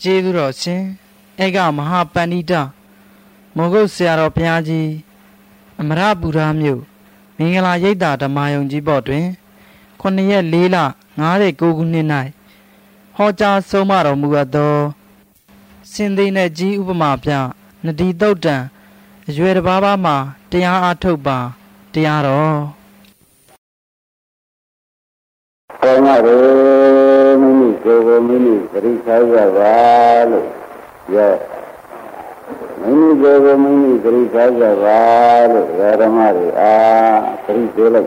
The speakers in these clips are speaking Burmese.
ကျေးဇူးတော်ရှင်ဧကမဟာပန္နိတမောဂုတ်ဆရာတော်ဘုရားကြီးအမရပူရမြို့မင်္ဂလာရိပ်သာဓမ္မယုံကြီးပေါ်တွင်9 ရက် 4 လ 59 ခုနှစ်၌ဟောကြားဆုံးမတော်မူအပ်သောစင်သေးနဲ့ကြီးဥပမာပြနတိသုတ်တံအရွယ်တစ်ပါးပါးမှာတရားအားထုတ်ပါတရားတော်ကောင်းပါလေမိမိကိုယ်ကိုမိမိပရိစ္ဆေရပါလို့ပြောမိမိကိုယ်ကိုမိမိပရိစ္ဆေရပါလို့ဓမ္မတွေအားပရိသေလိုက်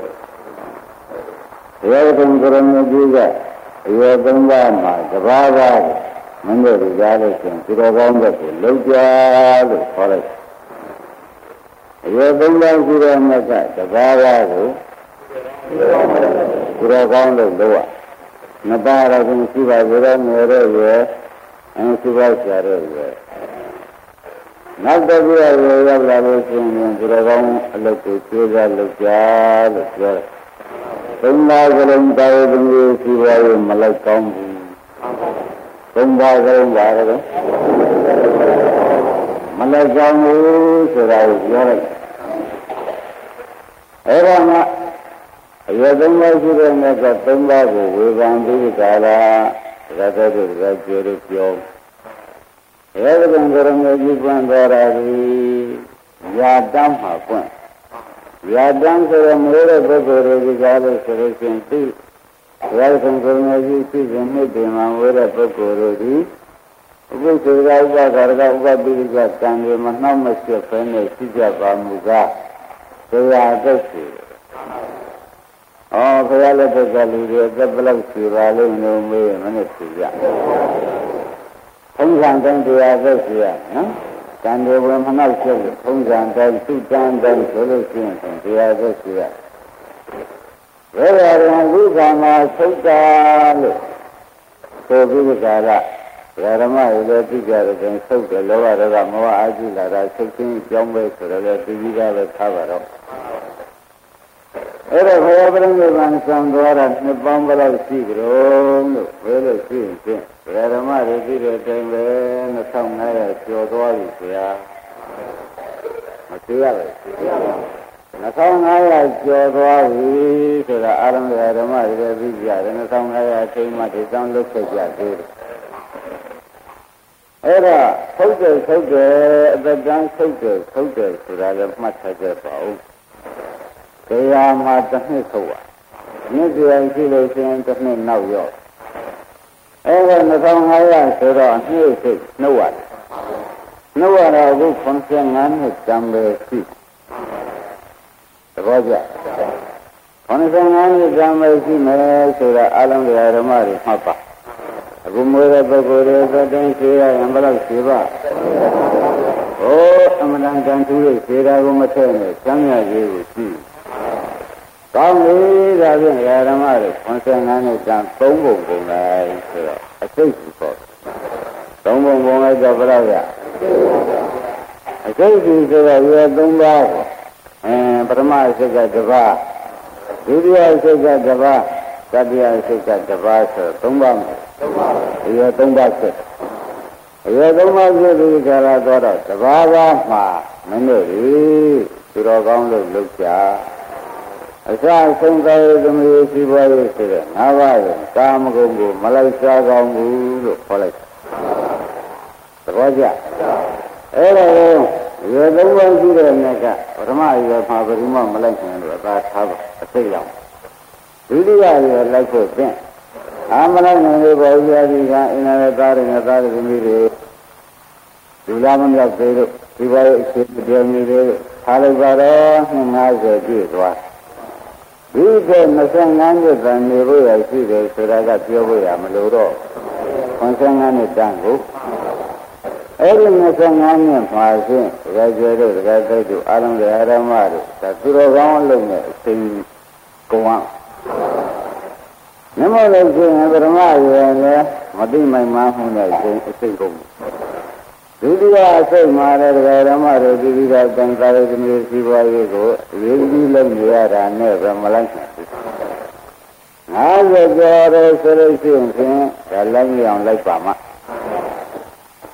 ရောကုံကရမကြီးကအယောသုံးပါးမှာတပါးပါးမင်းတို့ကြားလို့ရှင်သူတော်ကောင်းတဲ့ကိုလုံးကြလို့ခေါ်လိုက်အယောသုံးပါးရှိတဲ့မြတ်ကတပါးပါးကိုသူတော်ကောင်းလို့လို့နှစ်ပါးတော့ရှိပါကြတဲ့ငယ်တဲ့ရွယ်ရှိပါဆရာတဲ့ရွယ်နောက်တစ်ပြည့်ရောက်လာလို့ရှိရင်သူတော်ကောင်းအလုပ်ကိုကျိုးစားလုပ်ကြလို့ပြောတယ်သုံးပါးကလေးတာဝတ္တိရှိပါရဲ့မလိုက်ကောင်းဘူးသုံးပါးကလေးပါတော့မလိုက်ကောင်းဘူးဆိုတာကိုပြောလိုက်အဲ့ဒါမှအရသုံးပါးရှိတဲ့မြတ်ကသုံးပါးကိုဝေဖန်ပြီးကြလားရတ္တတို့ကကျေလို့ပြောရတ္တကံကရမေကြီးပွင့်တော်ရသည်ယာတမ်းမှာပွင့်ယာတမ်းဆိုရမျိုးတဲ့ပုဂ္ဂိုလ်တွေကလည်းဆိုလို့ရှိရင်သိရတ္တကံကရမေကြီးသိစဉ်နှစ်တင်မှာဝေတဲ့ပုဂ္ဂိုလ်တို့ဒီအခုဆိုရဥပကာရကဥပပိရိကကံတွေမနှောက်မရှက်ဖဲနဲ့ရှိကြပါမူကားတရားသက်ရှိဘုရားလက်ထက်ကလူတွေအသက်ဘလောက်ရှိပါလိမ့်လို့မေးမနဲ့ဖြေကြ။ထုံးစံတိုင်းတရားသက်ရှိရနော်။ကံတွေဝင်မနောက်ချက်လို့ထုံးစံတိုင်းသူတန်းတိုင်းဆိုလို့ရှိရင်တရားသက်ရှိရ။ဘယ်လိုလဲဝိသမာသုတ်တာလို့ဆိုပြီးကြတာဓမ္မတွေလည်းသိကြတဲ့ကျင်သုတ်တယ်လောဘဒေါသမောဟအာဟုလာတာသုတ်ချင်းကြောင်းပဲဆိုတော့လည်းသိပြီးသားပဲထားပါတော့အဲ့ဒါဘုရားပြိဋိဘံဆံသွားတာနှစ်ပေါင်းဘယ်လောက်ရှိကြလို့ဘယ်လိုရှိရင်ဖြင့်ဓမ္မတွေသိတဲ့အတိုင်းပဲ2500ကျော်သွားပြီဆရာမသိရဘူး2500ကျော်သွားပြီဆိုတာအာရမဓမ္မတွေသိကြတယ်2500အချိန်မှဒီတောင်းလုပ်ခဲ့ကြသေးတယ်အဲ့ဒါထုတ်တယ်အသက်တန်းထုတ်တယ်ဆိုတာလည်းမှတ်ထားကြပါဦးတရားမှာတစ်နှစ်ထုတ်ပါနှစ်တရားရှိလို့ရှိရင်တစ်နှစ်နောက်ရောအဲ့ဒါ2500ဆိုတော့နှစ်စိတ်နှုတ်ရတယ်နှုတ်ရတော့အခု95နှစ်ကြံပဲရှိသဘောကျ95နှစ်ကြံပဲရှိမယ်ဆိုတော့အလုံးတရားဓမ္မတွေမှတ်ပါအခုမွေးတဲ့ပုဂ္ဂိုလ်တွေသတ္တင်ရှိရရင်ဘယ်လောက်ရှိပါအမှန်တန်ကံထူးရဲ့ခြေတာကိုမထည့်နဲ့ကျမ်းစာကြီးကိုရှိကောင်းပြီဒါဖြင့်ဓမ္မတွေ95နှစ်တန်3ပုံပုံလိုက်ဆိုတော့အစိတ်ကြီးပေါ့3ပုံပုံလိုက်တော့ဘယ်လောက်ရအစိတ်ကြီးဆိုတော့ရွယ်3ပါးပထမအစိတ်ကတစ်ပါးဒုတိယအစိတ်ကတစ်ပါးတတိယအစိတ်ကတစ်ပါးဆို3ပါးမယ်ရွယ်3ပါးဆက်ရွယ်3ပါးဆက်ဒီကြလာတော့တစ်ပါးပါးမှာမင်းတို့သူတော်ကောင်းလို့လုပ်ကြအစဆုံးကာယသမီးရှိပွားရေးဆိုတဲ့၅ပါးကိုကာမဂုဏ်ကိုမလိုက်စားကောင်းဘူးလို့ခေါ်လိုက်သဘောကျအဲ့ဒါကိုရေသုံးပါးရှိတဲ့မြတ်ကပထမရေမှာဘယ်သူမှမလိုက်နိုင်လို့အသာထားပါအစိတ်လောက်ဒုတိယရေလိုက်ဖို့ဖြင့်အာမလိုက်နိုင်လို့ဘောဇာတိကအင်းနဲ့သားတွေနဲ့သားသမီးတွေလူလာမမြောက်သေးလို့ဒီဘဝရဲ့အခြေအနေတွေထားလိုက်ပါတော့50ပြည့်သွားဒီက25နှစ်တန်နေဖို့ရရှိတယ်ဆိုတာကပြောဖို့ရမလို့တော့25နှစ်တန်ကိုအဲ့ဒီ25နှစ်မှာဖြင့်ဒကာကျေတို့ဒကာသိတို့အာလုံးတွေအာရမတို့ဒါသူတော်ကောင်းလုံးနဲ့အစဉ်ကုန်အောင်မြတ်မောလို့ရှိရင်ပရမရေလည်းမသိမိုင်မှမှုနဲ့အစဉ်ကုန်ဒုတိယအစိတ်မှာလည်းဒကာဓမ္မတို့ဒီဒီကတန်ခါရသမီးစီပွားရေးကိုအရေးကြီးလုပ်နေရတာနဲ့ပဲမလိုက်နိုင်ဘူး50ကျော်တယ်ဆိုလို့ရှိရင်ဒါလိုက်မအောင်လိုက်ပါမှ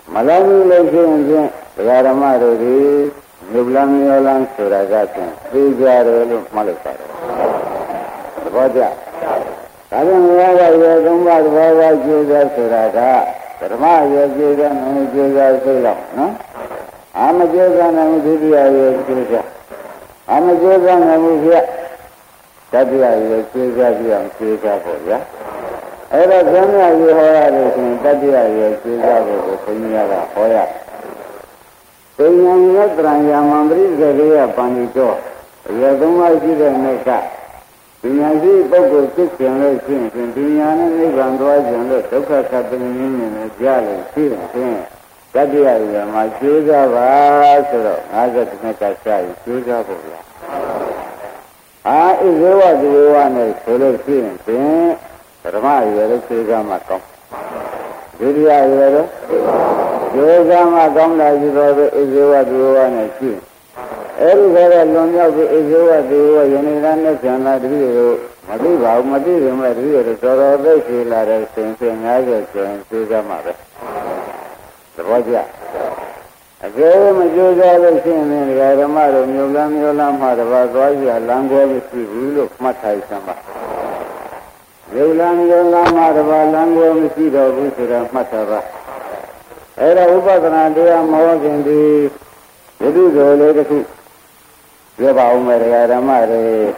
Malami legend, Yarama Rodi, Nublam Yolan Suragatin, Vijaru Malaka. Raja. Kadang Raja Yadumba Raja Juga Suraga, Rama Yajuga and Juga Sulam, no? I'm a Juga and Judia Yajuga. I'm a Juga and Yajuga. Tadia Yajuga and Juga for ya. Era Jana Yoha in Tadia Yajuga for Kunyala Hoya. Saying Yatra Yamandri Zaria Panito, Yaduma Jida Neka. Pinyaji Bogo six generations in Pinyana Nigandwa and Toka Captain and Jali, Sin, Tadia, my Juga Vasaro, Nagat Mekasai, Juga Bola. Ah, is what you want a solo sin, Rama, Juga Macom. Vidia Yero, Juga Macom, like is what you want a sin. Everywhere alone is over the United Nations, Madiba, Madi, Soro, Veshila, Saint Nagas, and Suga Mother. The Roja. A very major thing in Yaramaro, Mulam, Yolam, Hadava, Lango, we look Matai Samba. Yolam, Yolam, Hadava, Lango, Mosquito, Visira, Matava. Era Ubadana, they are more than the Yedu, later. Yaba Yaramare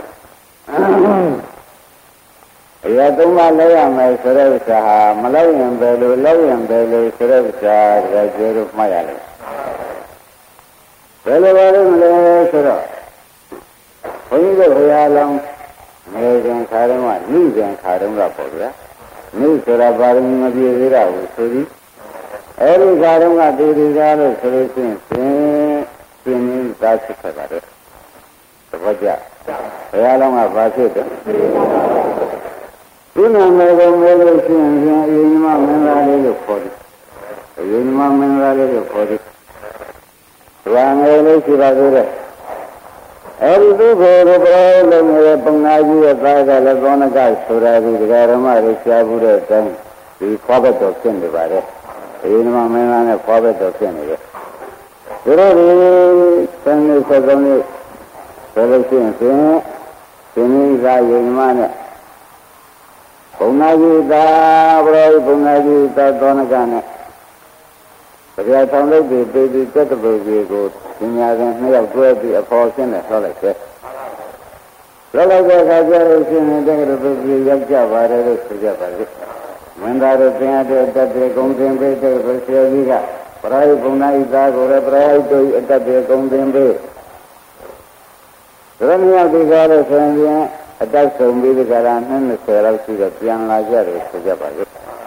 Yaduma Layam Serevsa, Malayan Bellu, Serevsa, Rajer of Mayale. Bellu Sera. When you go Yalam, Megan Karama, News and Karama Poria, News Rabarim Madia, Suri. Every Karama did his other solution, Singing Tasha. Raja, Yalama Basit. Tuna Mego Melvin, Yuma Menrali for it. Yuma Menrali for it. Rangele Sivadure. Every two for the problem, Pangaji, a Praga, Lagona Gas, Suradi, the Garama, Shabura, then the Cobbett of Sindivare. Yuma Menan, a Cobbett of Sindivare. There is Sunday. Selection, Siniza Yimana Punagita, Punagita, Donagana. But I found out the baby category good. Sinagan may have brought the portion of Solitaire. Lolaga Hajaration and the Java, Java. When that is that they come to the Persia, Prai Punaita, or a bride that they come to Ramia the Gala Sandia, attached to me the Garan and the Serapsi of Pian Lazarus to Japan.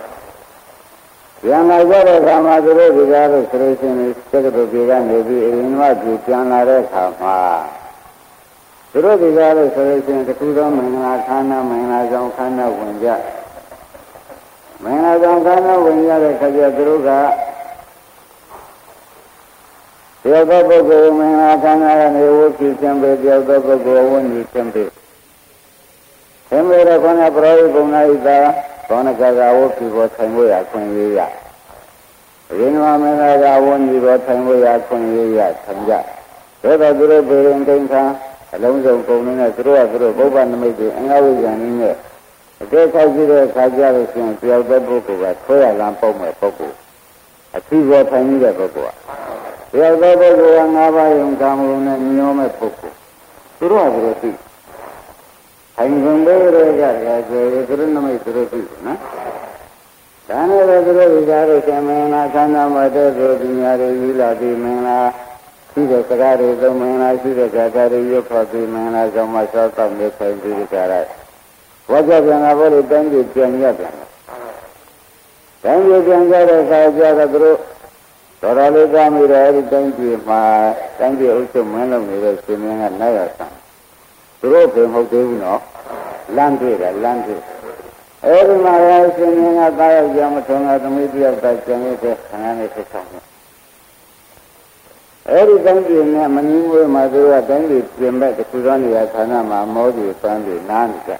Pian Lazarus, Amadore, the Gala Station is Secretary Pian, in what you Pian Lazarus. Through the Gala Station, the Kudam, Menakana, Menazamkana, Winja. Menazamkana, Winja, the Kajadruga. The other go, Menakana, and the work you can be the other go when you can be. Hemera Kona Bravo Bonaida, Konaka, work you got Tanguya, Konya. Renwa Menaga, one you got Tanguya, Konya, Tanja. Whether the Berin Tenka, Alonso Komina, through a Boba and Midi, and I was an in there. They consider Kajaris and the other book of Koya Lampo, my Poco. A two got Tanga Poco. The other go and Nava Cameroon and Niome Poco. Through a roti. I'm going to make the roti. Dana Regaro Samana, Kana Mother, Rodina, Villa, the Mena, see the Sagari, the Mena, see the Gatari, your property, Mena, so myself, and the Saint. What was another done with Janga? Then you can get a Saja group. Toraliga Mira, thank you also Mena, swimming at Nayasa. Through him, how do you know? Landry. Every my singing at Yamatona, the media of that Janita, and anything. Every country in Manimu, Madura, then we came back to Kurani, Kanama, Modi, family, Nanga.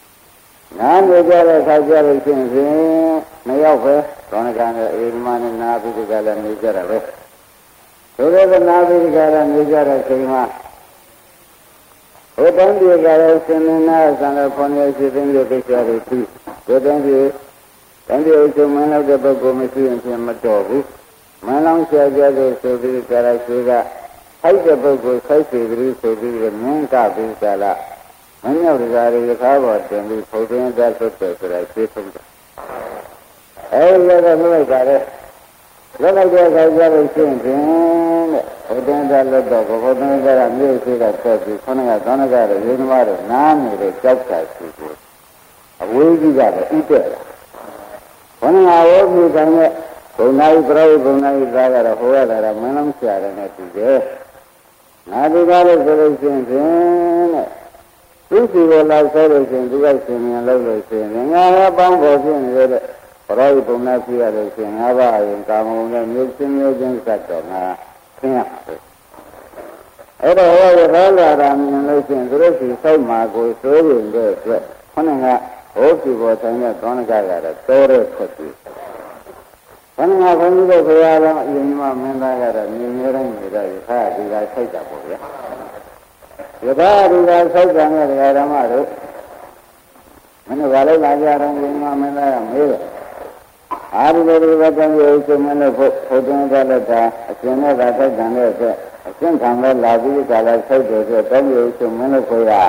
Nanga, Sajara, Mayoka, Tonagana, Irman, နာပြီးဒီကလည်းနေကြတာပဲဆိုတော့နာပြီးဒီကလည်းနေကြတဲ့ချိန်မှာဟိုတိုင်းပြည်ကလည်းစင်နာဆန်တော်ဖွင့်ရရှိတဲ့ကိစ္စတွေပြီးဒီတိုင်းပြည်အချုပ်မင်းလောက်တဲ့ပုဂ္ဂိုလ်မရှိရင်ပြင်မတော်ဘူးမင်းလောင်းဆရာကြတဲ့ဆိုပြီးကြရရှိကအဲ့တဲ့ပုဂ္ဂိုလ်ဆိုင်စီပြီးဆိုပြီးမြင်းကပြီးကြလားမင်းရောက်ကြရရခါပေါ်တင်ပြီးဖုန်တင်တတ်တယ်ဆိုတာရှင်းထုတ်တယ်အဲ့ဒီကတော့လိုက်ကြတယ်လက်လိုက်တဲ့အခါကျတော့ရှင်းခြင်းတဲ့ဖုန်တင်တတ်လို့တော့ဘုဒ္ဓမြတ်ကမြို့ရှိကဆက်ပြီးခொနကသောနကရဲ့ရင်းသမားတို့နားနေတဲ့ကြောက်တာရှိတယ်အဝေးကြီးကလည်းဥတဲ့လာခொနကဝေးပြီးတိုင်းနဲ့ဘုံနာယပြိဘုံနာယသားကတော့ဟိုရတာကမင်းလုံးဆရာတယ်နဲ့တူတယ်ငါဒီကားလို့ဆိုလို့ရှင်းခြင်းတဲ့သူစီကိုလာဆိုလို့ရှင်းသူကရှင်မြန်လို့လို့ရှင်းငါလည်းပေါင်းဖို့ဖြစ်နေတဲ့ပရိဘုံနာရှိရလို့ရှင်းငါးပါးရင်ကာမဂုဏ်နဲ့မြို့ချင်းမြို့ချင်းစက်တော့ငါသိရမှာပဲအဲ့တော့ဟောရထားလာတာမြင်လို့ရှင်းသူတို့စီစိုက်မှာကိုစိုးရင်တဲ့အတွက်ခொနကဟိုစီပေါ်တိုင်းတဲ့သောနကကတော့တိုးရဲထွက်ပြီးခန္ဓာဘုန်းကြီးတို့ဘုရားတော်အရင်မှမင်းသားကတော့မြင်ရတဲ့နေတော့ရထားဒီကဆိုင်တာပေါ့ဗျာရထားဒီကဆိုင်တာနဲ့ဒကာဓမ္မတို့မင်းတို့ဘာလို့လာကြတော့ဒီမှာမင်းသားကမေးတယ်အာရုံတွေဘက်ကံကိုစုံမလို့ဖို့တင်ကြလက်တာအရှင်နဲ့သာဆိုင်တယ်တဲ့အတွက်အရှင်ခံလဲလာပြီးကြလာဆိုင်တယ်ဆိုတော့မျိုးစုံမလို့ခေါ်ရ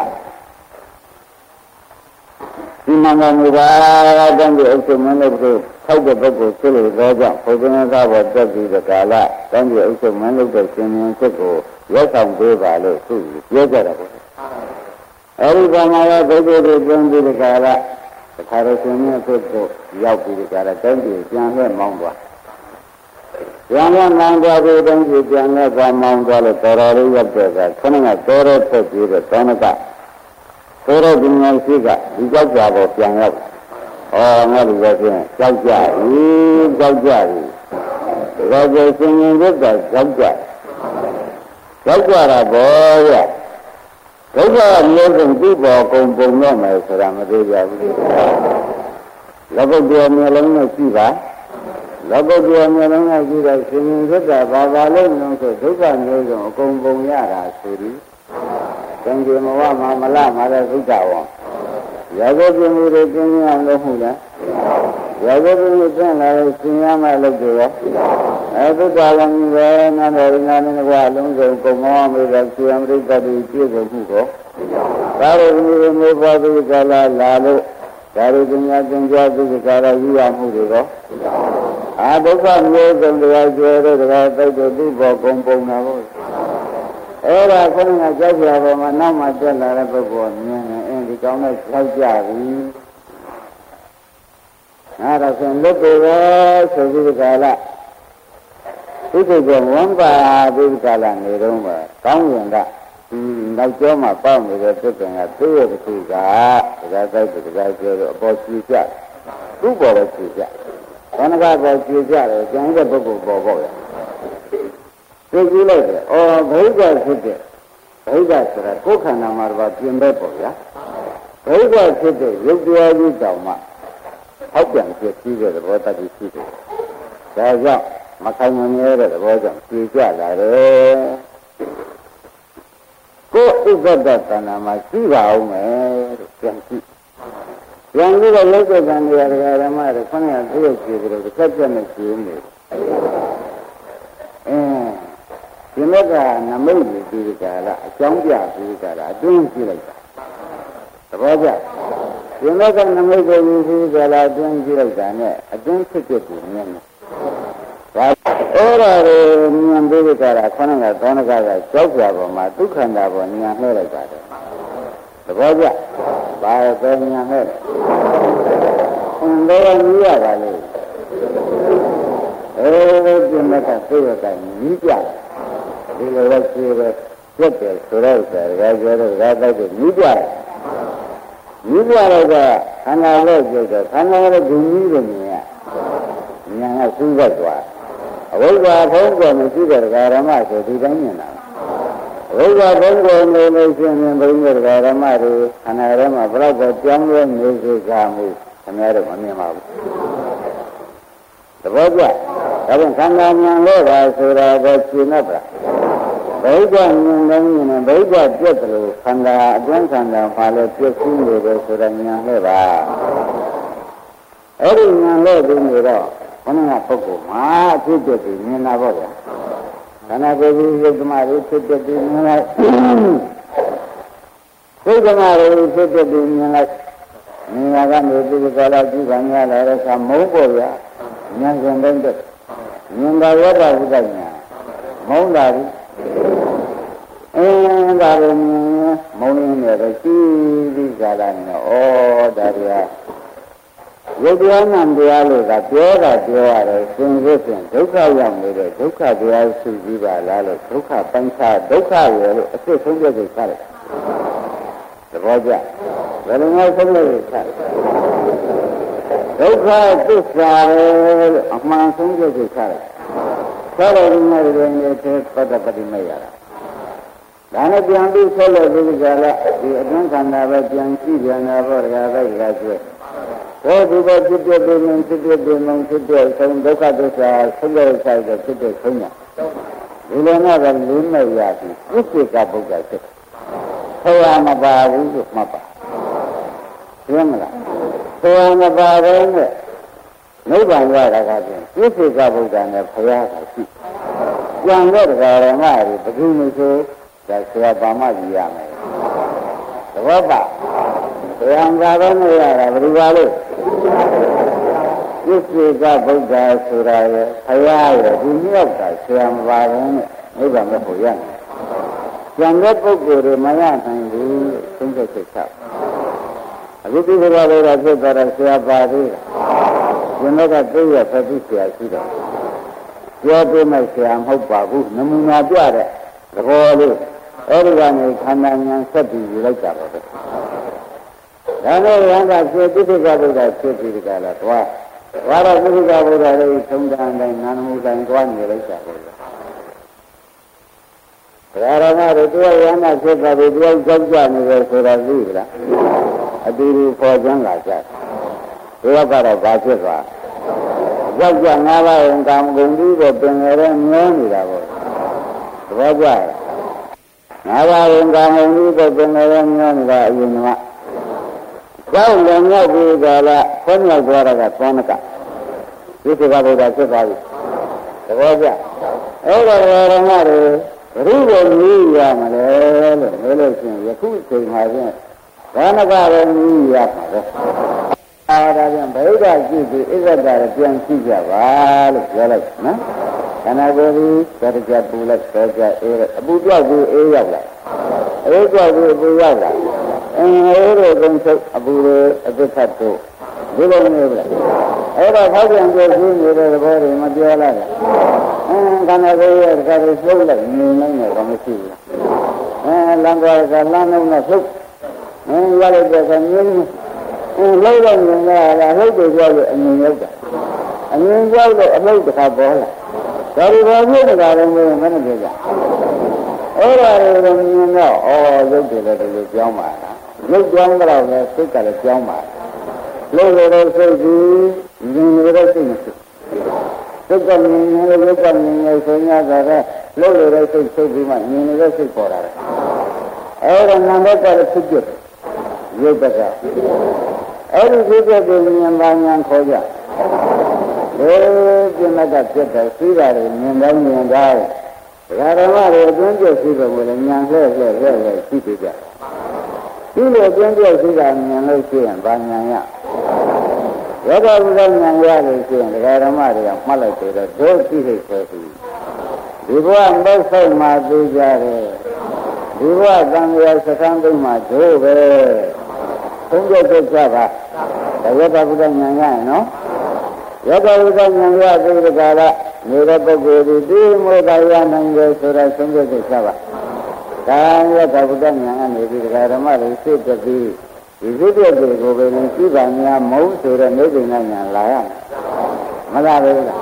ဒီမှာငါမျိုးပါတဲ့မျိုးအစုံမလို့ခေါ်ထောက်တဲ့ပုဂ္ဂိုလ်ဖြစ်လို့သောကြောင့်ဘုရားသာဘောတက်ပြီးတဲ့ကာလတန်းကြီးအုပ်ချုပ်မန်းလုပ်တဲ့ရှင်ရှင်စစ်ကိုရက်ဆောင်ပေးပါလို့သူပြောကြတာပေါ့အဲဒီကမှာတော့ဘုရားတွေပြန်ပြီးတဲ့ကာလတခါတော့ရှင်ရှင်စစ်ကိုရောက်ပြီးတဲ့ကာလတန်းကြီးပြန်လှည့်မောင်းသွားပြန်လှည့်မောင်းသွားပြီးတန်းကြီးပြန်လှည့်သွားမောင်းသွားလို့တော်တော်လေးရောက်တဲ့ကခဏကတော်တော်ထွက်ပြီးတဲ့သောနကတော်တော်ဒီငယ်ရှိကဒီကြောက်ကြပေါ်ပြန်ရောက်ငါတို့ကဖြင့်ကြောက်ကြပြီကြောက်ကြပြီဒါကြောင့်ရှင်ရင်တို့ကကြောက်ကြတာဘောရဒုက္ခမျိုးစုံပြပေါ်ကုန်ပုံတော့မယ်ဆိုတာမသိကြဘူးလောကုတ္တရာမျိုးလုံးနဲ့ရှိပါလောကုတ္တရာမျိုးလုံးနဲ့ရှိတဲ့ရှင်ရင်တို့ကဘာလို့လုံးဆိုဒုက္ခမျိုးစုံအကုန်ပုံရတာဆိုပြီးသင်္ကေမဝမှာမလမှာတဲ့သုဒ္ဓဝံရာဇဝပြမှုတွေကျင်းရအောင်လုပ်မှုလားရာဇဝပြမှုကျင်းလာလို့ရှင်းရမှလုပ်တယ်ရောသုဒ္ဓဝံပဲနာတော်ရင်းနာနဲ့ကွာအလုံးစုံကုန်မောင်းပြီးတော့ရှင်အမရိကတိပြည့်စုံမှုကိုသာရဏီမေဘဝတိကလာလာလို့ဒါရီပညာသင်ကြားသူကကာရယူရမှုတွေရောဒုက္ခမျိုးစုံတရားကျွဲတဲ့တရားသိတဲ့သူ့ဘောကုန်ပုံတာပေါ့အဲ့ဒါခဏကကြောက်ကြပါမှနောက်မှတက်လာတဲ့ပုဂ္ဂိုလ်မြင်ရင်ဒီကောင်းနဲ့ကြောက်ကြပြီအဲ့ဒါဆိုလွတ်တယ်ပဲဆိုပြီးကာလဥဒိကဝံပါပြီးကာလနေတော့မှကောင်းရင်ကနောက်ကျောမှာပေါက်နေတဲ့ပြည့်စုံကသူ့ရဲ့တစ်ခုကတရားတိုက်တရားကျဲတော့အပေါ်ကြည့်ကြသူ့ပေါ်တော့ကြည့်ကြဘာနကပေါ်ကြည့်ကြတယ်ကျန်တဲ့ပုဂ္ဂိုလ်ပေါ်ပေါ့ရသိကြည့်လိုက်တယ်။ဘိက္ခဖြစ်တဲ့ဘိက္ခဆိုတာကိုယ်ခန္ဓာမှာတော့ပြင်ပဲပေါ့ဗျာ။ဘိက္ခဖြစ်တဲ့ရုပ်တရားကြီးတောင်မှဟောက်ပြန်ဖြစ်ပြီးတဲ့သဘောတည်းရှိတယ်။ဒါကြောင့်မခိုင်မမြဲတဲ့သဘောကြောင့်ကြည်ကြလာတယ်။ကိုယ်ဥပ္ပဒ္ဒသဏ္ဍာန်မှာရှိပါအောင်မယ်လို့ပြန်ကြည့်။ပြန်ပြီးတော့လောကကံတွေဓမ္မတွေခொနည်းသူ့ရဲ့ကြည့်ပြီးတော့တစ်ချက်ချက်နဲ့ကြည့်နေဒီမဲ့ကနမိတ်ပြီးဒီကလာအကြောင်းပြပြီးဒီကလာအတွင်းကြည့်လိုက်တာသဘောကျဒီမဲ့ကနမိတ်ကိုပြီးဒီကလာအတွင်းကြည့်လိုက်တာနဲ့အတွင်းဖြစ်ဖြစ်ကိုမြင်တယ်ဒါအဲ့ဒါကိုမြင်ပြီးဒီကလာခဏကသောနကကြောက်ကြပါမှာဒုက္ခန္တာပေါ်ဉာဏ်လှည့်လိုက်ပါတယ်သဘောကျဘာပဲဉာဏ်လှည့်တယ်တော့မြည်ရပါလေဒီမဲ့ကသိရတဲ့မြည်ကြဒီလိုပဲရှိပဲပြတ်တယ်ဆိုတော့ဆရာကပြောတော့ဒါတိုက်တယ်မြည်ကြတယ်မြည်ကြတော့ကခန္ဓာလို့ပြောတယ်ခန္ဓာရဲ့ဂုဏ်ကြီးတွေမြင်ရဉာဏ်ကစူးစိုက်သွားအဝိဇ္ဇာဖုံးပေါ်မရှိတဲ့ဓမ္မဆိုဒီတိုင်းမြင်တာအဝိဇ္ဇာဖုံးပေါ်နေလို့ရှိရင်ဘုန်းကြီးဓမ္မတွေခန္ဓာထဲမှာဘယ်တော့ပြောင်းလဲနေစေကြမှုခင်ဗျားတို့မမြင်ပါဘူးသဘောကျဒါပြန်ခန္ဓာဉာဏ်လို့ပါဆိုတာကိုရှင်းတတ်ပါဘိဓဉာဏ်လုံးနဲ့ဘိဓပြတ်တယ်လို့ခန္ဓာအတွင်းခန္ဓာမှာလည်းပြည့်စုံနေတယ်ဆိုတာဉာဏ်လို့ပါအဲ့ဒီဉာဏ်လို့ပြီးနေတော့ဘုရားပုဂ္ဂိုလ်မှာအဖြစ်အပျက်ကိုမြင်တာပေါ့ဗျာခန္ဓာကိုယ်ကြီးယုတ်ဓမ္မတွေဖြစ်တဲ့ဒီမြင်လိုက်ယုတ်ဓမ္မတွေဖြစ်တဲ့ဒီမြင်လိုက်မြင်ရကနေဒီကလာကြည့်ပါများလာတဲ့အခါမုန်းပေါ့ဗျာဉာဏ်ရှင်တဲ့မြင်တာရတာဥဒ္ဒညာမုန်းတာဘူးဒါလည်းမုန်းနေတယ်ရှိပြီးကြလာနေတော့ဩဒါရီဟာရုပ်တရားနာတရားလို့ကပြောတာပြောရတယ်သင်္ကေတဒုက္ခရောက်နေတဲ့ဒုက္ခတရားရှိပြီးပါလားလို့ဒုက္ခပိုင်းခြားဒုက္ခရယ်လို့အစ်ဆုံးပြည့်ချတယ်သဘောကျဘယ်လိုမှဆုံးပြည့်ချဒုက္ခသစ္စာရယ်လို့အမှန်ဆုံးပြည့်ချတယ်ဆောရဒီမဲ့တွေနေတဲ့ပတ္တပတိမဲ့ရတာဒါနဲ့ပြန်ပြီးဆက်လို့ဒီကြလားဒီအတွင်းခန္ဓာပဲပြန်ကြည့်ပြန်တာပေါ့ဒါပဲကြည့်ဟောဒီဘဖြစ်တဲ့ဒီမင်းဖြစ်တဲ့ဒီမင်းဖြစ်တဲ့ဆုံးဒုက္ခသစ္စာဆုံးတဲ့ဆိုင်တဲ့ဖြစ်တဲ့ဆုံးညာဒီလိုနဲ့ပဲလေးမဲ့ရပြီဥစ္စေကပုဂ္ဂိုလ်ဖြစ်ဆရာမပါဘူးလို့မှတ်ပါသိမလားဆရာမပါဘူးနဲ့နိဗ္ဗာန်ရတာကပြင်ဥစ္စေကပုဂ္ဂိုလ်နဲ့ဘုရားကရှိပြန်တဲ့တရားဓမ္မတွေဘယ်သူမှဆိုဒါဆရာပါမှကြည့်ရမယ်သဘောပါဆရာမပါတော့မရတာဘယ်လိုပါလဲဥစ္စေကဗုဒ္ဓဆိုတာရယ်ဘုရားရယ်ဒီမြောက်တာဆရာမပါဘူးနဲ့နိဗ္ဗာန်မဖို့ရတယ်။ကျန်တဲ့ပုဂ္ဂိုလ်တွေမရနိုင်ဘူးသုံးချက်ချက်ချ။အခုဒီဘဝလေးကဖြစ်သွားတာဆရာပါသေးတယ်။ကျန်တဲ့ကသိရဖက်ပြီးဆရာရှိတယ်။ပြောပြမဲ့ဆရာမဟုတ်ပါဘူးနမူနာပြတဲ့သဘောလေးအဲ့ဒီကနေခန္ဓာဉာဏ်ဆက်ပြီးယူလိုက်တာပါပဲ။ဒါနဲ့ရဟန်းကဖြစ်တိတိကဗုဒ္ဓဖြစ်ပြီးကြလားသွားတော့တိတိကဗုဒ္ဓလေးသုံးတန်တိုင်းနာနမှုတိုင်းသွားနေလိုက်တာပဲ။ဒါရမတို့တရားရဟန်းဖြစ်တာတွေတရားကြောက်ကြနေတယ်ဆိုတာသိလား။အတူတူပေါ်ကျန်းလာကြတယ်။ဒီကတော့ဘာဖြစ်သွားကြောက်ကြ၅ပါးရင်ကာမဂုဏ်ကြီးကိုပင်ရတဲ့မျောနေတာပေါ့။သဘောကျလား။၅ပါးရင်ကာမဂုဏ်ကြီးကိုပင်ရတဲ့မျောနေတာအရင်ကကျောင်းလည်းမြောက်ပြီးကြလားခွင့်မြောက်သွားတာကသောနကဒီစေကဗုဒ္ဓဖြစ်သွားပြီသဘောကျအဲ့တော့ရဟန်းတွေဘုရားကိုမြည်ရမလဲလို့ပြောလို့ရှိရင်ယခုချိန်မှာချင်းသောနကလည်းမြည်ရမှာပဲဒါပြန်ဗုဒ္ဓကြည့်ပြီးဣဇဒာရပြန်ကြည့်ကြပါလို့ပြောလိုက်နော်ခန္ဓာကိုယ်ကြီးကြပူလိုက်ကြောကြအေးအပူပြောက်ပြီးအေးရောက်လာအေးပြောက်ပြီးအပူရောက်လာအေးတို့ကုန်းချုပ်အပူတွေအသက်ထပ်တို့ဒီလိုမျိုးပဲအဲ့တော့ဖောက်ပြန်ကြည့်နေတဲ့သဘောတွေမပြောလိုက်ဘူးခန္ဓာကိုယ်ရဲ့တခါလေးလှုပ်လိုက်နေနိုင်တယ်တော့မရှိဘူးလမ်းသွားကလမ်းလုံးနဲ့လှုပ်ရလိုက်တဲ့ကမြင်းလှုပ်လိုက်နေတာလှုပ်တယ်ပြောလို့အမြင်ရောက်တာအမြင်ရောက်တော့အလှုပ်တစ်ခါပေါ်လာဒါတွေဘာဖြစ်နေတာလဲမင်းမနဲ့ပြောကြအဲ့ဒါတွေမြင်တော့ရုပ်တယ်လည်းဒီလိုကြောင်းပါလားရုပ်ကြောင်းတော့လည်းစိတ်ကလည်းကြောင်းပါလို့လို့စိတ်ကြီးမြင်လို့စိတ်မရှိစိတ်ကမြင်လို့ရုပ်ကမြင်လို့ဆိုရတာကလို့လို့စိတ်စိတ်ပြီးမှမြင်လို့စိတ်ပေါ်လာတယ်အဲ့ဒါနာမ်ဘက်ကလည်းဖြစ်ဖြစ်ရုပ်ဘက်ကအဲ့ဒီဖြစ်ဖြစ်ကိုမြင်ပါညာခေါ်ကြဒီပြမတ်ကပြတ်တယ်သိတာတွေမြင်တိုင်းမြင်တိုင်းဒကာဓမ္မတွေအတွင်းကျရှိတယ်ကိုလည်းညာလှဲ့ရှိသေးကြဒီလိုအတွင်းကျရှိတာမြင်လို့ရှိရင်ဗာညာရရောဂဝိဒညာရလို့ရှိရင်ဒကာဓမ္မတွေကမှတ်လိုက်တယ်ဒုသိစိတ်ဆိုပြီးဒီဘဝမုတ်ဆုံးမှသိကြတယ်ဒီဘဝသံဃာစခန်းသိမ်းမှဒုပဲသုံးချက်ကြပါဒါရောဂဝိဒညာရရင်နော်ယောဂဝိဒညာရသိတဲ့ကာလနေတဲ့ပုဂ္ဂိုလ်ဒီမောဒရနိုင်တယ်ဆိုတာသုံးချက်ကြပါဒါရောဂဝိဒညာကနေပြီးဒကာဓမ္မတွေစိတ်တပြီးဒီစိတ်တွေကိုပဲရင်ကြည့်ပါများမဟုတ်ဆိုတဲ့နေပင်ညာလာရမလားပဲလား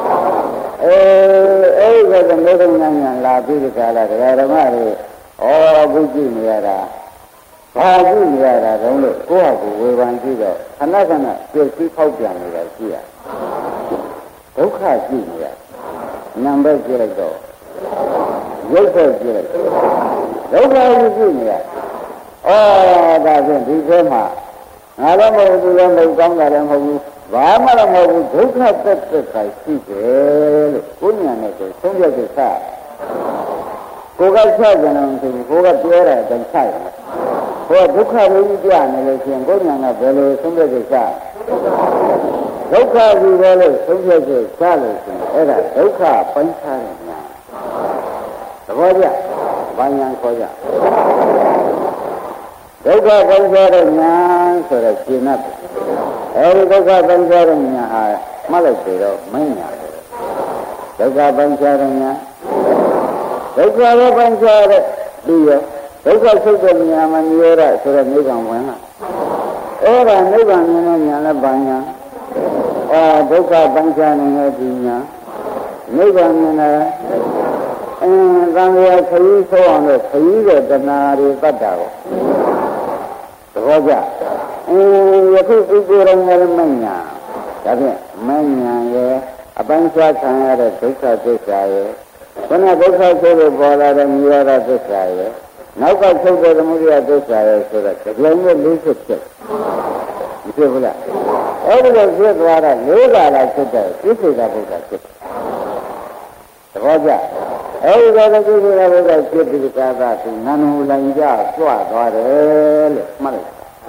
အဲ့ဒီကနေပင်ညာလာပြီးဒီကာလဒကာဓမ္မတွေဘုကြည့်နေရတာဘာကြည့်နေရတာတုံးလို့ကိုယ့်ဟာကိုယ်ဝေဖန်ကြည့်တော့ခဏခဏပြည့်စည်ဖောက်ပြန်နေတာရှိရဒုက္ခကြည့်နေရနံပဲကြည့်လိုက်တော့ရုပ်ဆက်ကြည့်လိုက်ဒုက္ခကိုကြည့်နေရဒါဖြင့်ဒီထဲမှာငါလည်းမဟုတ်ဘူးလည်းမဟုတ်ကောင်းတာလည်းမဟုတ်ဘူးဘာမှလည်းမဟုတ်ဘူးဒုက္ခသက်သက်သာရှိတယ်လို့ကိုဉာဏ်နဲ့ကိုဆုံးဖြတ်ချက်ချကိုကချက်ကြတယ်ဆိုပြီးကိုကပြောတဲ့အတိုင်းချက်ရမယ်ဟောဒုက္ခကိုကြီးပြနေလို့ရှိရင်ကိုဉာဏ်ကဘယ်လိုဆုံးဖြတ်ချက်ချဒုက္ခကြီးပဲလို့ဆုံးဖြတ်ချက်ချလို့ရှိရင်အဲ့ဒါဒုက္ခပိုင်းခြားတယ်များသဘောကျဘာညာခေါ်ကြဒုက္ခပိုင်းခြားတဲ့ညာဆိုတော့ရှင်းတ်အဲဒီဒုက္ခပိုင်းခြားတဲ့ညာဟာမှတ်လိုက်ပြီတော့မညာတယ်ဒုက္ခပိုင်းခြားတဲ့ညာဒုက္ခရဲ့ပိုင်းခြားတဲ့ဒီရဒုက္ခဆုတ်တဲ့ညာမမြဲရဆိုတော့နိဗ္ဗာန်ဝင်လာအဲ့ဒါနိဗ္ဗာန်မြင်တဲ့ညာလည်းဘာညာဒုက္ခပိုင်းခြားနေတဲ့ဒီညာနိဗ္ဗာန်မြင်တဲ့သံဃာခရီးဆိုအောင်လို့ခရီးတဲ့တဏှာတွေတတ်တာကိုသဘောကျယခုဥပ္ပရောင်လည်းမညာဒါဖြင့်မညာရဲ့အပိုင်းခြားခံရတဲ့ဒုက္ခသစ္စာရဲ့ခဏဒုက္ခဆိုလို့ပေါ်လာတဲ့နိရောဓသစ္စာရဲ့နောက်ကချုပ်တဲ့သမုဒယသစ္စာရဲ့ဆိုတော့ကြိုင်နဲ့40ဖြစ်မဖြစ်ဘူးလားအဲ့ဒီလိုဖြစ်သွားတာ၄ပါးလားဖြစ်တယ်ပြစ္ဆေကဘုရားဖြစ်သဘောကျအဲ့ဒီတော့ပြစ္ဆေကဘုရားဖြစ်ပြီးကာသသူနန္ဒမူလိုင်ကြကြွသွားတယ်လို့မှတ်လိုက်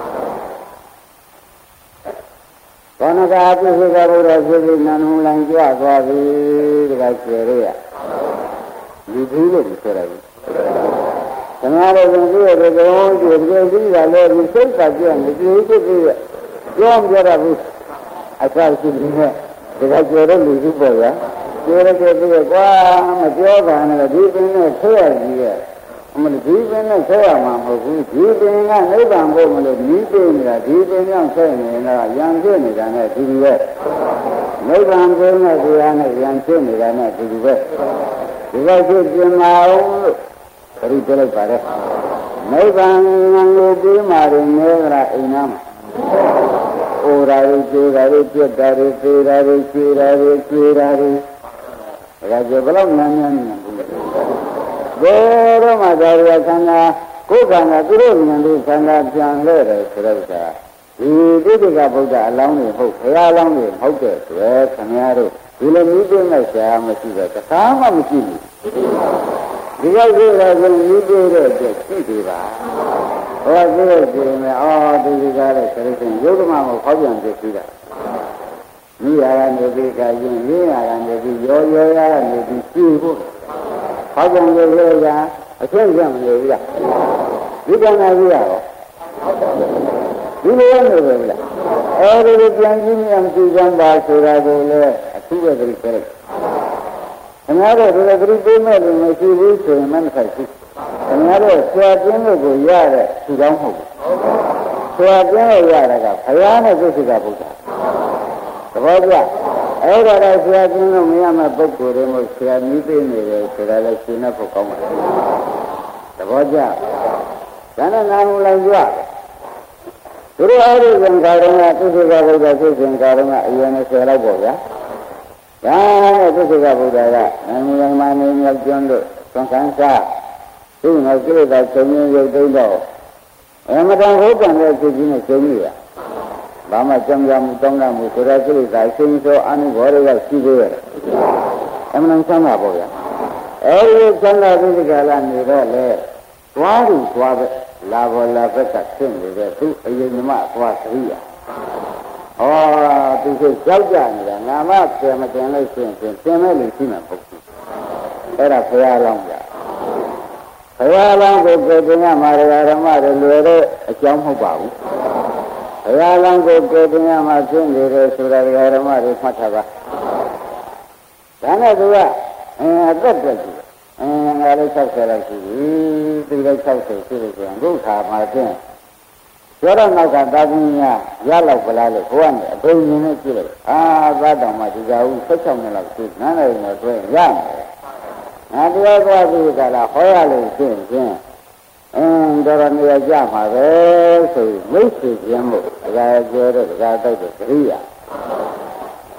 ဘောနကပြစ္ဆေကဘုရားဖြစ်ပြီးနန္ဒမူလိုင်ကြွသွားပြီတခါကျေရရလူကြီးလို့ဆိုရတယ်ဓမ္မတော်ကပြည့်တဲ့ကောင်းကျိုးကြည့်ပြီးတာလည်းဒီစိတ်ကပြည့်နေပြီဖြစ်ပြီးပြောမပြောရဘူးအစာရှိနေတယ်ဒီကကျေတဲ့လူကြီးပေါ့ဗျာကျေတဲ့ပြီးကွာမပြောပါနဲ့ဒီပင်နဲ့ဆွဲရကြီးရဲ့အမလို့ဒီပင်နဲ့ဆွဲရမှာမဟုတ်ဘူးဒီပင်ကနိဗ္ဗာန်ဖို့မလို့နီးပြေးနေတာဒီပင်ကြောင့်ဆွဲနေတာရံပြည့်နေတာနဲ့ဒီလိုပဲနိဗ္ဗာန်ကိုနဲ့တရားနဲ့ရံပြည့်နေတာနဲ့ဒီလိုပဲဒီကကျပြင်မအောင်လို့ခရီးပြလိုက်ပါလေနိဗ္ဗာန်ကိုပြီးမှရင်နေကြတာအိမ်နာမှာအိုရာတွေကျေတာတွေပြတ်တာတွေသေတာတွေခြေတာတွေခြေတာတွေဒါကြဘလောက်နာနာနေဘူးဘယ်တော့မှဒါရီခန္ဓာကိုယ်ခန္ဓာသူတို့ဉာဏ်လေးခန္ဓာပြန်လဲတယ်ဆိုတော့ဒီတိတိကဗုဒ္ဓအလောင်းတွေဟုတ်ဘုရားအလောင်းတွေဟုတ်တဲ့ဆိုရယ်ခင်ဗျားတို့ဒီလိုမျိုးပြမဲ့ဆရာမရှိတော့တခါမှမရှိဘူးဒီရောက်ကြတာကိုယူပြတဲ့အတွက်ရှိသေးပါဟောကြည့်လို့ဒီမဲ့ဒီကားတဲ့ခရစ်ယာန်ယုဒ္ဓမကိုခေါ်ပြန်ပြပြီးတာမိယာကနေပြီးကရင်ရင်းယာကနေပြီးရောရကနေပြီးရှိဖို့ခေါ်ပြန်ပြလို့ရအဆွေးရမလို့ဘူးလားဒီကံနာကြီးရောဒီလိုရနေပဲလားအဲဒီလိုပြန်ကြည့်မြင်ကြည့်ကြပါဆိုတာကိုလည်းအထူးပဲကြည့်ကြတယ်ခင်ဗျားတို့ဒီလိုဂရုပေးမဲ့လို့မရှိဘူးဆိုရင်မမဆိုင်ဘူးခင်ဗျားတို့ဆရာကျင်းလို့ကိုရတဲ့သူတော်မဟုတ်ဘူးဆရာကျင်းလို့ရတာကဘုရားနဲ့ပြည့်စုံတာဘုရားသဘောကျအဲ့ဒါတော့ဆရာကျင်းလို့မရမဲ့ပုဂ္ဂိုလ်တွေမို့ဆရာနည်းပေးနေတယ်ဆိုတာလည်းရှင်းတတ်ဖို့ကောင်းပါတယ်သဘောကျဒါနဲ့နာမလိုက်ကြသူတို့အဲ့ဒီသင်္ခါရကပြည့်စုံတာဘုရားပြည့်စုံတာကအရင်နဲ့ဆယ်လောက်ပေါ့ဗျာဒါနဲ့ပြစ္ဆေကဗုဒ္ဓကနိုင်ငံမှာနေမြောက်ကျွန်းတို့သံဃာစားသူ့မှာကိလေသာချုပ်ငြိမ်းရုပ်သိမ်းတော့အမတန်ဟုတ်တယ်တဲ့သူကြီးနဲ့ကျုံနေရဘာမှကြံကြမှုတောင်းတမှုဆိုတဲ့ကိလေသာအရှင်သောအနုဘောတွေကရှိသေးတယ်အမှန်ဆန်းတာပေါ့ဗျာအဲဒီဆန္ဒပိဋကလာနေတော့လေသွားသူသွားပဲလာဘောလာဘက်ကဖြစ်နေတဲ့သူအရင်ကမှသွားသတိရသူကကြောက်ကြနေတာငါမှပြန်မတင်လို့ရှိရင်တင်မဲ့လူရှိမှာပုဂ္ဂိုလ်အဲ့ဒါဘုရားလောင်းကြဘုရားလောင်းကိုကိုယ်တင်ရမှာဓမ္မတွေလွယ်တဲ့အကြောင်းမဟုတ်ပါဘူးဘုရားလောင်းကိုကိုယ်တင်ရမှာဖြစ်နေတယ်ဆိုတာဓမ္မတွေမှတ်ထားပါဒါနဲ့သူကအသက်တက်ကြည့်ငါလည်း60လောက်ရှိပြီသူလည်း60ရှိလို့ဆိုရင်ဘုရားမှာချင်းပြောတော့နောက်ကသာသမီများရလောက်ပလားလို့ဘုရားနဲ့အဘိဉာဉ်နဲ့ကြည့်လိုက်သားတော်မှဒီကဦး16နှစ်လောက်ရှိနားနေတော့တွဲရမယ်ငါတရားသွားပြီးကြလားဟောရလို့ရှင်းချင်းတော်တော်နေရာကြမှာပဲဆိုမိတ်ဆွေချင်းမို့ဒါကြဲတဲ့ဒါတိုက်တဲ့ကရိယာ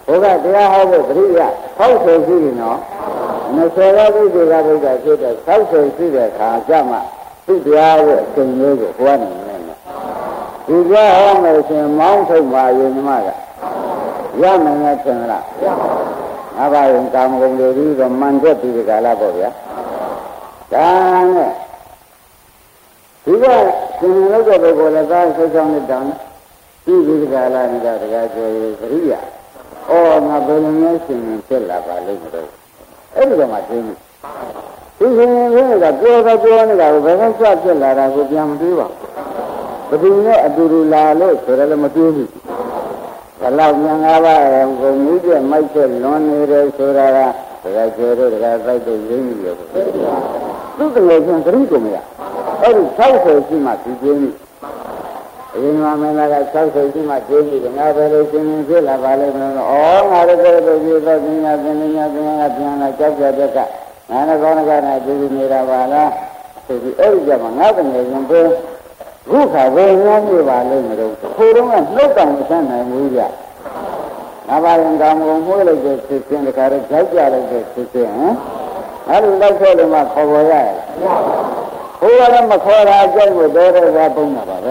ဘုရားတရားဟောဖို့တရိယာ60ရှိပြီနော်20ရာသိတွေကဘုရားဖြစ်တဲ့60ရှိတဲ့ခါကျမှသူတရားရဲ့အချိန်လေးကိုဟောနေတယ်ဒီကြားဟောမယ်ဆိုရင်မောင်းထုတ်ပါရင်ညီမကရမယ်နဲ့ထင်လားငါပါရင်ကာမဂုဏ်တွေပြီးတော့မှန်တဲ့ဒီကလာပေါ့ဗျာဒါနဲ့ဒီကရှင်လို့တဲ့ပုဂ္ဂိုလ်လည်းသားဆက်ဆောင်နေတောင်းဒီကလာနေတာတရားကျော်ရသရိယာဩငါဘယ်လိုမျိုးရှင်ဖြစ်လာပါလိမ့်မလို့အဲ့ဒီတော့မှသိနေဒီရှင်ကပြောနေတာကိုဘယ်နဲ့စဖြစ်လာတာကိုပြန်မတွေးပါဘယ်သူနဲ့အတူတူလာလို့ဆိုတော့လည်းမတွေးဘူးဘလောက်မြန်ငါးပါးကိုမြည်ပြမိုက်ချက်လွန်နေတယ်ဆိုတာကတရားကျော်တို့တရားစိုက်တို့ရင်းနေတယ်သူကလည်းရှင်သတိကိုမရအဲ့ဒီ60ရှိမှဒီကျင်းကြီးအရင်ကမင်းသားက60ရှိမှကျင်းကြီးတယ်ငါပဲလို့ရှင်ဖြစ်လာပါလိမ့်မယ်ဩငါတို့တော့ဒီတော့ပညာကပြန်လာကြောက်ကြတဲ့ကငါနဲ့ကောင်းကနဲ့ဒီနေတာပါလားဆိုပြီးအဲ့ဒီကြမှာငါတကယ်ရင်ပဲခုခါဘယ်များနေပါလိမ့်မလို့ခိုးတော့ကနှုတ်တောင်မဆန်းနိုင်ဘူးကြငါပါရင်ကာမဂုဏ်မှုလိုက်တဲ့ဖြစ်ခြင်းတခါတော့ကြောက်ကြလိုက်တဲ့ဖြစ်ခြင်းဟမ်အဲ့ဒီလိုက်ခဲ့လို့မှခေါ်ပေါ်ရရဲ့ဘုရားလည်းမခေါ်တာအကျိုးကိုတော်တော်ကပုံတာပါပဲ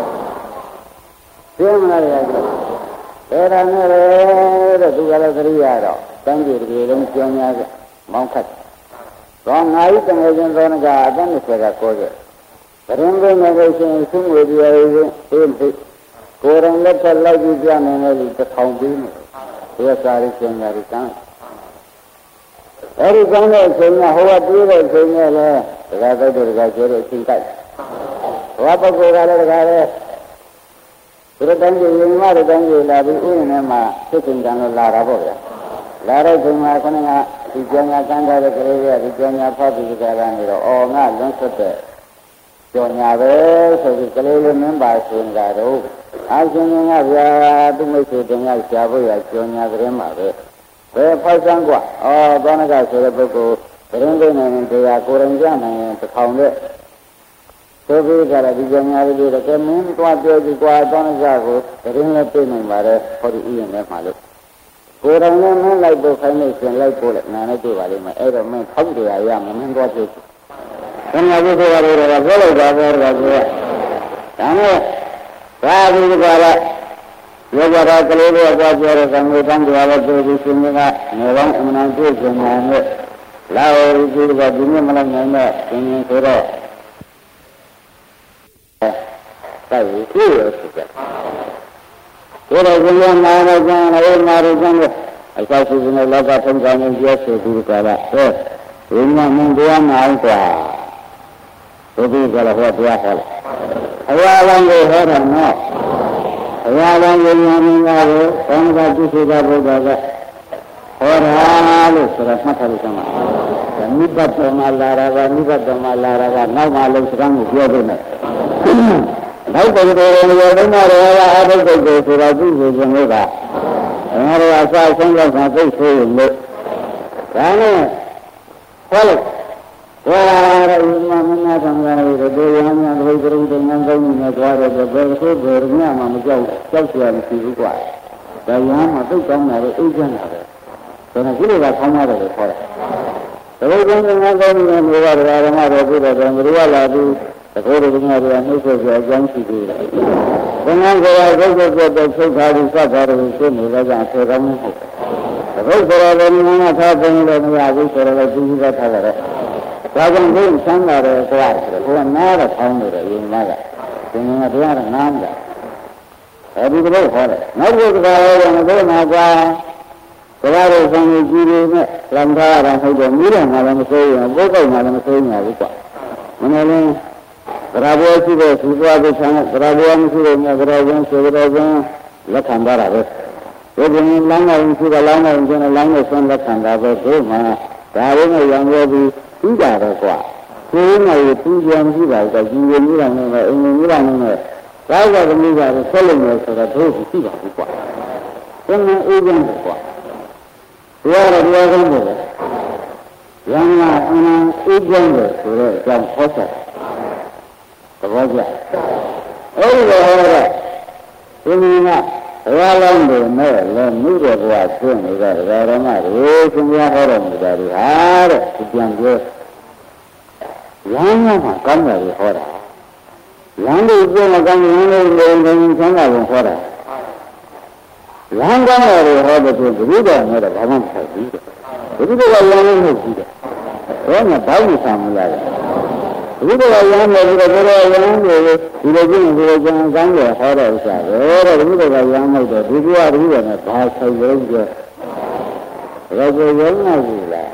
သိမလားကြတယ်ဒါနဲ့လေတဲ့သူကလည်းသတိရတော့တန်းကြီးတကယ်လုံးကြောင်းများမောင်းခတ်တော့ငါဤတငယ်ချင်းသောနကအတန်း20ကကိုးခဲ့ဗရင်ဘုံနဲ့ကိုရှင်ဆင်းဝေပြရည်ကိုကိုယ်ရင်လက်ထက်လိုက်ပြီးပြနေတယ်ဒီတစ်ထောင်ပြီးနေဒီစာရီကျင်ညာရီကံအဲ့ဒီကောင်းတဲ့အချိန်ကဟိုကပြေးတဲ့အချိန်နဲ့လဲတရားသိတဲ့တရားကျဲတဲ့အချိန်တိုက်ဟောပုဂ္ဂိုလ်ကလည်းတရားလဲသူတို့တိုင်းကြီးရင်မတို့တိုင်းကြီးလာပြီးဥယျာဉ်ထဲမှာသိကျင်ကြလို့လာတာပေါ့ဗျာလာတဲ့ချိန်မှာခဏကဒီကျန်ညာကန်းထားတဲ့ကလေးကဒီကျန်ညာဖတ်ပြီးကြတာနေတော့အော်ငါလွန်းဆွတ်တဲ့ကြော်ညာပဲဆိုပြီးကလေးလေးမင်းပါရှင်ကြတော့အရှင်ကဗျာသူမိတ်ဆွေတင်ရရှားဖို့ရကြော်ညာကလေးမှာပဲဘယ်ဖောက်စမ်းกว่าသောနကဆိုတဲ့ပုဂ္ဂိုလ်သတင်းသိနေရင်တရားကိုယ်ရင်ကြနိုင်ရင်တစ်ထောင်နဲ့ဆိုပြီးကြတယ်ဒီကြော်ညာလေးတွေကမင်းသွားပြောကြည့်กว่าသောနကကိုသတင်းလည်းသိနိုင်ပါတယ်ဟောဒီဥယျာဉ်ထဲမှာလို့ကိုယ်တော်နဲ့မင်းလိုက်ဖို့ခိုင်းလို့ရှင်လိုက်ဖို့လည်းနာနဲ့တွေ့ပါလိမ့်မယ်အဲ့တော့မင်းထောက်တရားရမင်းသွားဖြစ်ဘယ်မှာဘုရားတော်ကပြောလိုက်တာပဲတော့ဆိုရဒါနဲ့ဘာဒီကလာယောဂရာကလေးတွေကပြောတဲ့သံဃာတန်တရားလည်းပြောပြီးရှင်ကနေပေါင်းအမှန်တွေ့ကြတယ်နဲ့လာဝရီကြီးကဒီနေ့မလိုက်နိုင်တဲ့ရှင်ဆိုတော့တိုက်ပြီးပြေရဖြစ်တယ်ကိုယ်တော်ကလည်းနာရကြတယ်နာရကြတယ်အဆောက်အဦနဲ့လောကထုံးဆောင်နေကျဆိုပြီးကြတာဟဲ့ဒီမှာမင်းတရားမအောင်กว่าဘုရားကလည်းဟောတရားဟောတယ်အရာလမ်းကိုဟောတယ်နော်အရာလမ်းကိုဉာဏ်မြင်ကိုသံဃာပြုစုတာဘုရားကဟောတာလို့ဆိုတာမှတ်ထားလို့ကမှာနိဗ္ဗာန်မှာလာတာကနိဗ္ဗာန်မှာလာတာကနောက်မှလုံးစကားကိုပြောပေးမယ်နောက်တကယ်ရောလုံးမရောအားထုတ်တယ်ဆိုတာသူ့ကိုရှင်လို့ကငါတို့အစားဆုံးလောက်သာသိဆိုရင်လို့ဒါနဲ့ဟောလိုက်ဝါရဥမမနာသံဃာတွေတေယံများဒိဋ္ဌိတွေငန်းကောင်းနေကြတယ်ဘယ်ဆိုဘယ်ညမှမကြောက်စရာမရှိဘူးကွာဒါရမ်းမှသိကောင်းတာပဲအိတ်ချမ်းတာပဲဒါနဲ့ဒီလိုကဆောင်းရတယ်လို့ခေါ်တယ်ဒိဋ္ဌိတွေငန်းကောင်းနေနေကြတယ်ဓမ္မတော်ပြုတယ်ဘယ်လိုလာပြီးတကောရကညာတွေကနှိမ့်ဆက်ကြအကြောင်းရှိသေးတယ်။ဘယ်ငန်းကြောရုပ်ရုပ်တဲ့သုခါရီစတာတွေရှင်းနေတဲ့ကြောင့်ဆေကောင်းမှုဟုတ်တယ်။တပုတ်ဆိုတော့လည်းငါးထားပုံလို့မရဘူးဆိုတော့သူကြီးကထားကြတယ်။ဒါကြောင့်ဘုရားဆန်းပါတယ်ကွာဆိုတော့ဘုရားနားတော့ထောင်းနေတယ်ယင်မက။ဒီနေ့ကတရားကနားမလား။အဲဒီလိုခေါ်တယ်။နောက်တစ်ခါတော့မသိမှာကွာ။တရားတော်ဆောင်ကြီးတွေနဲ့လမ်းထားတာဟုတ်တယ်မိတယ်ငါလည်းမစိုးရင်ပုဂ္ဂိုလ်ငါလည်းမစိုးညာဘူးကွာ။မနေ့လည်းသရဘောရှိတဲ့သုသွားကိုဆံသရဘောမရှိတဲ့မြတ်သရဘောဆိုတော့ကလက်ခံပါတာပဲဒီပြင်လမ်းတော်ရှိတဲ့လမ်းတော်ကျင်းတဲ့လမ်းကိုဆွမ်းလက်ခံတာပဲဒီမှာဒါရင်းနဲ့ရောင်ရပြီးပြီးကြတော့ကွာကိုယ်နဲ့သူ့ကြံရှိတာကကြီးရင်ကြီးတယ်နဲ့အင်းကြီးတယ်နဲ့သာဝကမိကဆက်လို့မယ်ဆိုတော့တို့ရှိပါဘူးကွာဘယ်နဲ့အေးကြတယ်ကွာတရားတော်တရားကောင်းတယ်ရံလာအမှန်အေးကြတယ်ဆိုတော့ကြောင့်ဟောဆက်သဘောကျအဲ့ဒီလိုဟောတော့ဒီနည်းကဘုရားလုံးတွေနဲ့လည်းမှုတဲ့ဘဝဆွနေတဲ့ဒကာရမတွေရှင်ဘုရားဟောတော်မူတာတွေဟာတဲ့ဒီပြန်ပြောရဟန်းမှာကောင်းတယ်ဟောတာရဟန်းတွေပြောမကောင်းရင်လည်းနေချမ်းသာဖို့ဟောတာရဟန်းကောင်းတယ်ဟောတဲ့သူဘုရားနဲ့တော့ဘာမှမဆိုင်ဘူးတဲ့ဘုရားကရဟန်းလို့မဟုတ်ဘူးတဲ့ဘယ်နဲ့ဘာလို့ဆံမလဲဘုရားကရဟန်းတယ်ပြီးတော့ဘုရားရဟန်းတွေဒီလိုကြည့်ရင်ဒီလိုကြံကောင်းတယ်ဟောတဲ့ဥစ္စာပဲတဲ့ဘုရားကရဟန်းလို့တော့ဒီဘုရားနဲ့ဘာဆိုင်ရုံးကြရောကိုရုံးနေပြီလား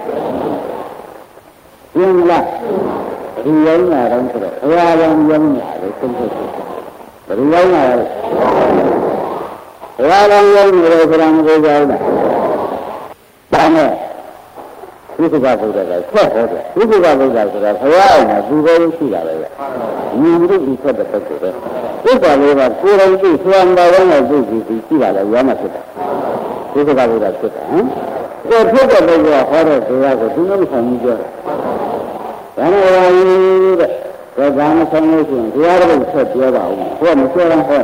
ရှင်းလားဒီရုံးလာတော့ဆိုတော့ဘုရားရုံးလာတယ်သိသိသိဘယ်ရုံးလာလဲဘုရားရုံးရုံးတယ်ဆိုတာမပြောကြဘူးလားဒါနဲ့ဝိသုဘဗုဒ္ဓကဆက်ဟောတယ်ဝိသုဘဗုဒ္ဓဆိုတာဘုရားကသူပဲရှိတာပဲမြင်လို့ဒီဆက်တဲ့ပုဂ္ဂိုလ်ပဲဝိသုဘလေးကကိုယ်တော်ကြည့်ဆွမ်းတော်နဲ့ကြည့်ပြီးရှိတာလေရောမဖြစ်တာဝိသုဘဗုဒ္ဓဖြစ်တာဟမ်ကိုယ်ဖြစ်တဲ့ပုဂ္ဂိုလ်ကဟောတဲ့တရားကိုသူမဆောင်ဘူးပြောတယ်ဘာလို့လဲတဲ့ဒါကမဆောင်လို့ရှိရင်တရားတော်ဆက်ပြောပါဦးဘုရားမပြောတော့ဟော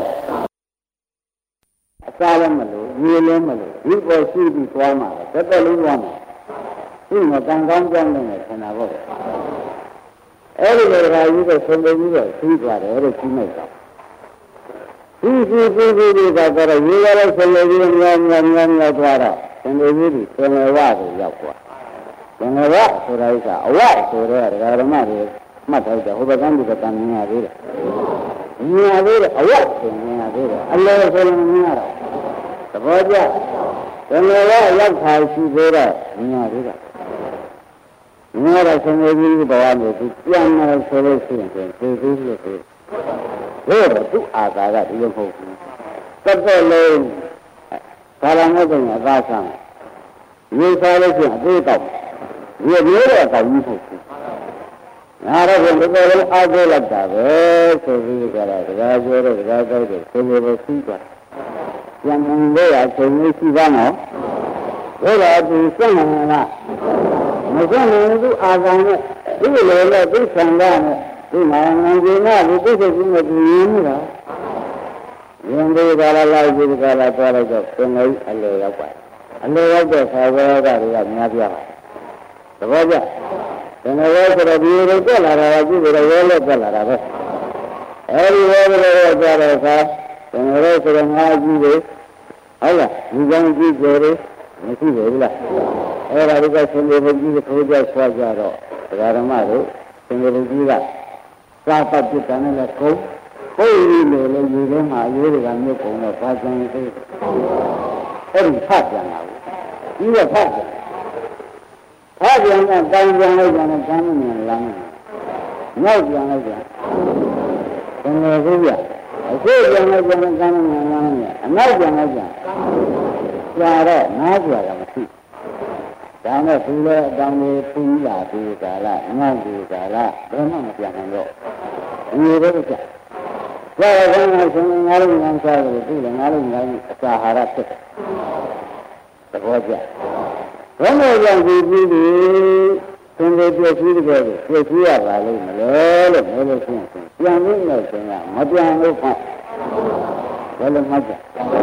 အစားလည်းမလို့ရေလည်းမလို့ဒီပေါ်ရှိပြီးသွားမှာပဲတက်လေးသွားမှာဒီမှာကံကောင်းကြောင်းနဲ့ဆန္ဒပေါ့အဲ့ဒီလိုရာကြီးကဆုံးလို့ပြီးတော့သိသွားတယ်လို့ကြီးလိုက်တာဒီကတော့ရေရတဲ့ဆုံးလို့ပြီးများသွားတော့ဆုံးလို့ပြီးဆယ်ဝါကိုရောက်သွားဆယ်ဝါဆိုတာကအဝဆိုတဲ့ဓမ္မတွေမှတ်ထားတယ်ဟိုဘက်ကံဒီကံမြင်ရသေးတယ်မြင်ရသေးတယ်အဝဆိုမြင်ရသေးတယ်အလဲဆိုရင်မြင်ရတော့သဘောကျဆယ်ဝါရောက်ခါရှိသေးတော့မြင်ရသေးတယ်မြင်ရတဲ့ဆုံးလို့ပြီးဘဝမျိုးသူပြန်လာဆိုလို့ရှိရင်သိသေးလို့ဆိုတော့သူ့အာသာကဒီလိုမဟုတ်ဘူးတက်လုံးကာလနဲ့ပြင်အသာဆန်းရေစားလို့ရှိရင်အသေးတော့ဒီမျိုးတော့တောင်းမှုဟုတ်ဘူးငါတော့ဘယ်လိုလဲအားကိုးလိုက်တာပဲဆိုပြီးကြတာတရားပြောတဲ့တရားကြိုက်တဲ့ဆိုလိုပဲရှိသွားပြန်မလို့ရဆိုလို့ရှိပါတော့ဘယ်လိုသူစက်နေလားမစက်နေသူအာဇာနဲ့ဒီလိုလေသူဆန္ဒနဲ့ဒီမှာငန်းကြီးနဲ့ဒီသိစိတ်ကြီးနဲ့သူရင်းနေတာရင်ဒီကလာလိုက်ဒီကလာသွားလိုက်တော့သင်္ဃိအလေရောက်ပါအလေရောက်တဲ့ခါဝဲကတွေကများပြပါသဘောကျသင်္ဃိဆိုတော့ဒီလိုတက်လာတာကကြည့်ကြတော့ဝဲလက်တက်လာတာပဲအဲဒီဝဲလို့ကြတဲ့အခါသင်္ဃိဆိုတော့ငါကြီးတွေဟုတ်လားဒီကံကြီးတွေမရှိဘူးလားအဲ့ဒါဒီကသင်္ဃိဘုကြီးကိုကြောက်ဆွာကြတော့ဒကာဓမ္မတို့သင်္ဃိဘုကြီးကသာပတ်ပြတယ်နဲ့လည်းကိုယ်ရည်လို့လည်းယူထဲမှာအရေးတွေကမြုပ်ကုန်တော့ဘာကြံသေးအဲ့ဒီဖတ်ပြန်လာဘူးပြီးတော့ဖတ်ပြန်ကတောင်းပြန်လိုက်ကြတယ်ကမ်းမမြင်လားနောက်ပြန်လိုက်ကြဘယ်လိုဆိုပြအခုပြန်လိုက်ကြတယ်ကမ်းမမြင်လားအနောက်ပြန်လိုက်ကြကြာတော့နားကြာတာမရှိဒါနဲ့သူလည်းအတောင်လေးပူးလာပြီးကာလငေါ့ပြီးကာလဘယ်မှမပြန်နိုင်တော့ဒီလိုတော့ကြာဒါကလည်းဆိုငါတို့ငန်းစားတယ်သူလည်းငါတို့ငန်းအစာဟာရဖြစ်တယ်သဘောကျဘယ်လိုကြောင့်ဒီကြီးဒီသင်္ကေတပြည့်စည်တဲ့ပြည့်စည်ရပါလိမ့်မလဲလို့ပြောလို့ရှိရင်ပြန်လို့လည်းဆိုရင်မပြန်လို့ဖတ်ဘယ်လိုမှကြ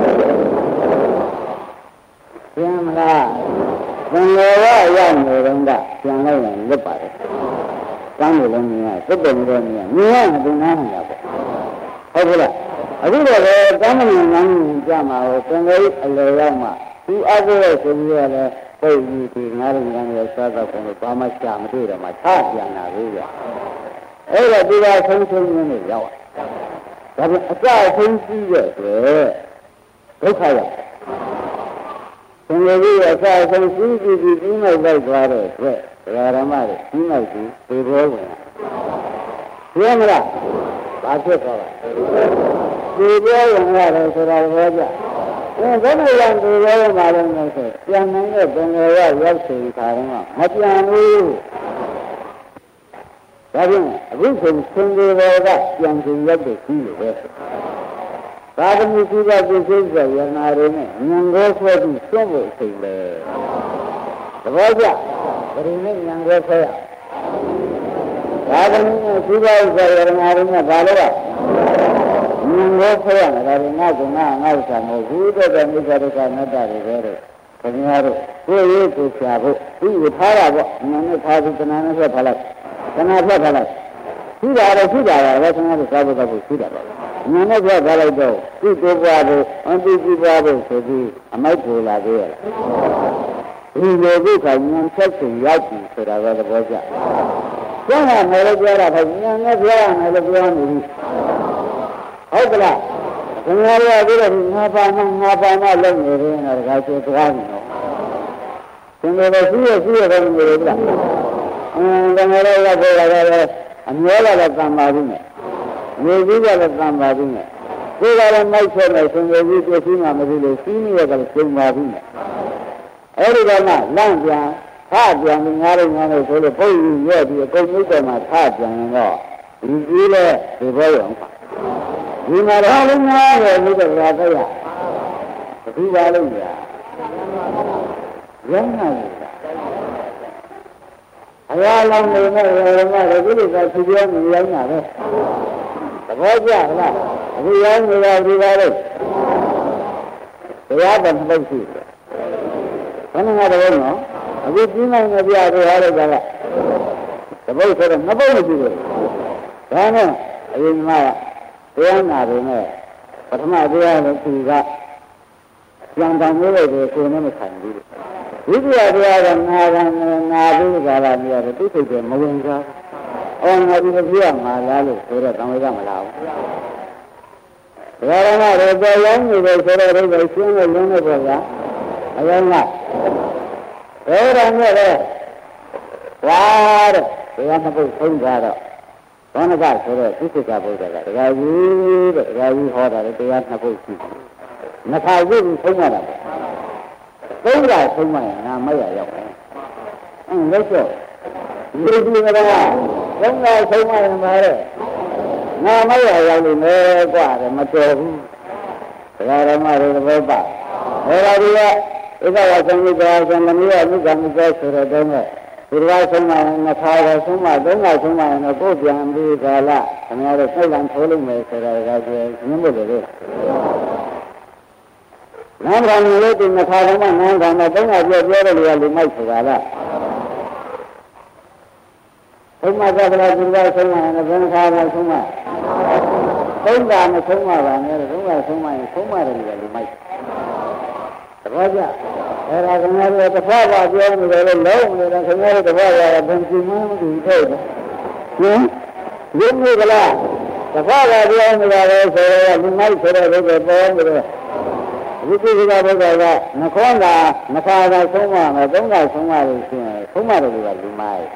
ပြန်မလားသင်္ကေတရောက်နေတော့ပြန်လိုက်ရင်လွတ်ပါတယ်ကမ်းလို့လည်းမြင်ရသစ်ပင်လည်းမြင်ရသူနားနေတာပေါ့ဟုတ်ကဲ့လားအခုတော့ကမ်းမမြင်ငန်းကြမှာဟိုသင်္ကေတအလေရောက်မှသူအကူရဲ့ဆိုပြီးရတယ်ပိတ်ပြီးဒီငါးရင်းနဲ့စားတော့ဘုံဘာမှရှာမတွေ့တော့မှချပြန်လာပြီဗျအဲ့တော့ဒီကဆုံးဆုံးနေရောက်ဒါပေမဲ့အစဆုံးကြီးတဲ့အတွက်ဒုက္ခရောက်သင်္ကေတအစဆုံးကြီးပြီးနောက်လိုက်သွားတဲ့အတွက်ဓမ္မတွေပြီးနောက်ပြီးသေဘောဝင်ပြမလားဘာဖြစ်သွားလဲသေဘောဝင်ရတယ်ဆိုတာဘောကြဘယ်လိုလဲဒီလိုမှလည်းမဟုတ်ပြန်နိုင်တဲ့ဘုံရရောက်စီခါတော့မပြန်ဘူးဒါဖြင့်အခုဆိုသင်္ကေတကပြန်စီရောက်တဲ့ကြီးလို့ပဲသာသမီကြီးကပြည့်စုံတဲ့ရနာတွေနဲ့ဉာဏ်ကိုဆွဲပြီးသွတ်ဖို့အချိန်ပဲသဘောကျဘယ်နဲ့ဉာဏ်ကိုဆွဲရသာသမီနဲ့ကြီးပါးတဲ့ရနာတွေနဲ့ဘာလို့လဲဉကိုဖျက်ရတယ်ငါကငါဥစ္စာမဟုတ်ဘူးတဲ့မိစ္ဆာဒုက္ခအနတ္တတွေပဲတဲ့ခင်ဗျားတို့ကိုယ်ရေးကိုရှာဖို့ဒီကိုထားတာပေါ့ဉာဏ်နဲ့ထားပြီးတဏှာနဲ့ဆက်ထားလိုက်တဏှာဆက်ထားလိုက်ရှိတာတော့ရှိတာပဲခင်ဗျားတို့သာဖို့တော့ရှိတာပါဉာဏ်နဲ့ဆက်ထားလိုက်တော့ဒီကိုပွားဖို့အတိကြည့်ပွားဖို့ဆိုပြီးအမိုက်ပူလာသေးရဒီလိုဒုက္ခဉာဏ်ဆက်ရှင်ရောက်ပြီဆိုတာပဲသဘောကျကျန်တာလည်းပြောတာပဲဉာဏ်နဲ့ပြောရမယ်လို့ပြောနေပြီဟုတ်ကလားခင်ဗျားတို့ကပြီးတော့ငါပါမလုပ်နေတယ်နော်တခါကျသွားပြီနော်သင်္ကေတရှိရတော့နေတယ်ဗျာသင်္ကေတရောက်ပေါ်လာတယ်အမျောလာတဲ့သံပါဘူးနဲ့မြေကြီးကလည်းသံပါဘူးနဲ့ကိုယ်ကလည်းမိုက်ဆွဲနေသင်္ကေတကြီးပြည့်စုံမှမသိလို့စီးနေရတယ်ကျုံပါဘူးနဲ့အဲ့ဒီကမှလန့်ပြန်ထပြန်ပြီးငါတို့ဆိုလို့ပုတ်ယူရပြီးအကုန်လုံးပေါ်မှာထပြန်ရင်တော့ဒီကြီးလဲဒီဘောရောဒီမှာတော့လည်းငါရဲ့ဘုရားတရားရဘူးပါလို့ညာရမ်းနာနေတာအရာလောင်းနေနဲ့ရမလည်းဒီလိုကသူပြောနေရောင်းတာပဲသဘောကျလားအခုရောင်းနေတာဒီပါလို့တရားတော်မဟုတ်ရှိဘူးဘယ်နဲ့တော့နော်အခုကြီးနိုင်နေပြတော့ဟာလို့ကသဘုတ်ဆိုတော့နှစ်ပုတ်မရှိဘူးဒါနဲ့အရင်ကတရားနာတယ်နဲ့ပထမတရားလို့သူကပြန်တောင်းလို့လေကိုယ်နဲ့မဆိုင်ဘူးဒုတိယတရားကနာပြီးကြတာမြတ်တယ်သူစိတ်ကမဝင်စားအော်ငါဒီလိုပြရမှာလားလို့ဆိုတော့တောင်းရမလားဘူးဘုရားရမတွေပေါ်ရောင်းနေတယ်ဆိုတော့ဒီလိုရှင်းလို့လင်းနေပေါ့ဗျာအရင်ကဘယ်ရမ်းနဲ့လဲဝါတဲ့ဘုရားမပုတ်ဆုံးကြတော့ဘောနကဆိုတော့သူစိတ်ကပုတ်တယ်ကတရားကြီးတဲ့တရားကြီးဟောတာလေတရားနှစ်ပုတ်ရှိတယ်နှစ်ခါပြုပြီးဆုံးရတာသုံးခါဆုံးမရင်ငါမရရောက်တယ်လက်ကျော်ဒီကသုံးခါဆုံးမရင်ပါတဲ့ငါမရရောက်လို့မဲกว่าတယ်မတော်ဘူးတရားဓမ္မတွေသဘောပေါက်ဟောတာဒီကဣဒဝသံဃာသံဃာမိယမိဂမိသောဆိုတဲ့တော့ဒီလိုဆုံးမရင်နှစ်ခါတော့ဆုံးမသုံးခါဆုံးမရင်တော့ကိုယ်ပြန်ပြီးကာလခင်ဗျားတို့စိတ်လန့်ထိုးလို့မယ်ဆိုတော့ဒါကျင်းဖို့လေနန်းကောင်လေးဒီနှစ်ခါတော့မှနန်းကောင်နဲ့သုံးခါပြောတဲ့လူကလူမိုက်ဆိုတာလားသုံးခါကလည်းဒီလိုဆုံးမရင်သုံးခါတော့ဆုံးမသုံးခါမဆုံးမပါနဲ့သုံးခါဆုံးမရင်ဆုံးမတယ်လူကလူမိုက်သဘောကျအဲ့ဒါခင်ဗျားတို့တစ်ဖက်ပါပြောနေတယ်လို့လုံးနေတယ်ခင်ဗျားတို့တစ်ဖက်ကဘယ်ကြည့်မှမသိဘူးတဲ့ဟင်ရင်းနေကြလားတစ်ဖက်ကပြောနေတာလေဆိုတော့လူမိုက်ဆိုတဲ့ဘုရားပေါ်နေတယ်ဒီကိစ္စကဘုရားကနှခေါင်းသာနှစ်ခါသာဆုံးမမယ်သုံးခါဆုံးမလို့ရှိရင်ဆုံးမတယ်ကလူမိုက်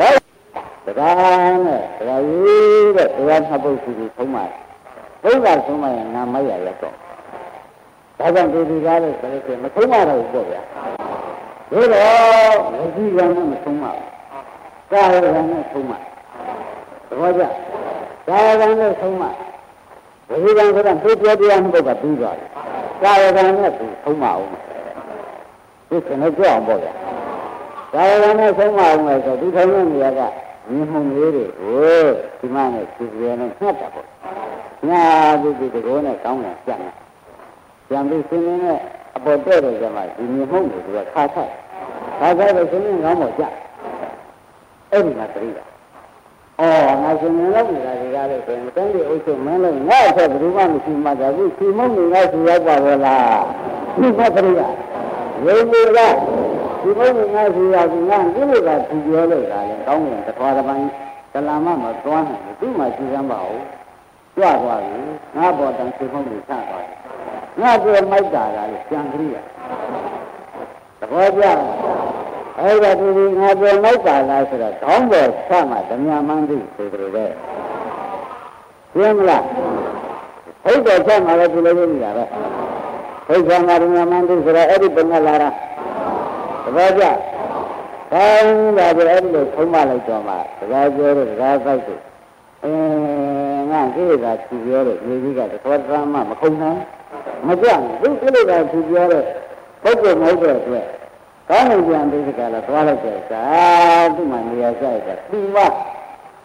တရားနဲ့တရားကြီးတဲ့တရားနှစ်ပုဒ်ရှိပြီးဆုံးမသုံးခါဆုံးမရင်ငါမရရတော့ဒါကြောင့်ဒီကားလို့ဆိုလို့မဆုံးမတော့ဘူးပေါ့ဗျာဒါတော့မရှိကံနဲ့မဆုံးမကာယကံနဲ့ဆုံးမသဘောကျကာယကံနဲ့ဆုံးမမရှိကံဆိုတာသူပြောတရားမှုကပြီးသွားတယ်ကာယကံနဲ့သူဆုံးမအောင်ဒီကနေ့ကြောက်အောင်ပေါ့ဗျာကာယကံနဲ့ဆုံးမအောင်လဲဆိုဒီထိုင်တဲ့နေရာကမြင်မှုလေးတွေကိုဒီမှနဲ့သူပြောနေနှက်တာပေါ့ညာဒီကောနဲ့ကောင်းတယ်ကြံ့တယ်ပြန်ပြီးရှင်းနေတဲ့အပေါ်တဲ့တယ်ကျမှဒီမြင်မှုတွေကခါဆိုင်တော့ရှင်းနေကောင်းပေါ့ကြအဲ့ဒီမှာတတိယငါရှင်နေလို့နေတာဒီကားလို့ဆိုရင်တန်းဒီအုပ်ချုပ်မင်းလို့ငါ့အတွက်ဘယ်သူမှမရှိမှကြဘူးဒီမုံနေငါစီရောက်ပါဘောလားဒီကတတိယရုံးကြီးကဒီမုံနေငါစီရောက်ပြီးငါဒီလိုကသူပြောလို့တာလေကောင်းရင်တစ်ခါတစ်ပိုင်းကလာမမသွားနိုင်ဘူးသူ့မှာစီကမ်းပါဦးကြွသွားပြီငါပေါ်တန်စီမုံနေချသွားတယ်ငါပြောမိုက်တာလေကြံကြည့်ရသဘောကျအဲ့ဒါဒီငါပြောမိုက်တာလားဆိုတော့ကောင်းပေါ်ဆမှဓမြမန်းသိဆိုကြတယ်ရှင်းမလားဟုတ်တယ်ဆမှလည်းဒီလိုလုပ်နေတာပဲဟုတ်ဆမှဓမြမန်းသိဆိုတော့အဲ့ဒီပုံလာတာသဘောကျကောင်းတာပဲအဲ့ဒီလိုထုံးမလိုက်တော့မှစကားပြောတဲ့စကားပိုက်ကိုငါကိစ္စသူပြောတဲ့ညီကြီးကတော်တော်မှမခုံနိုင်မကြဘူးသူကိစ္စသူပြောတဲ့ပုဂ္ဂိုလ်မဟုတ်တဲ့အတွက်ကောင်းနေပြန်ဒီကလာသွားလိုက်တဲ့သာသူ့မှာနေရာဆိုင်တာဒီမ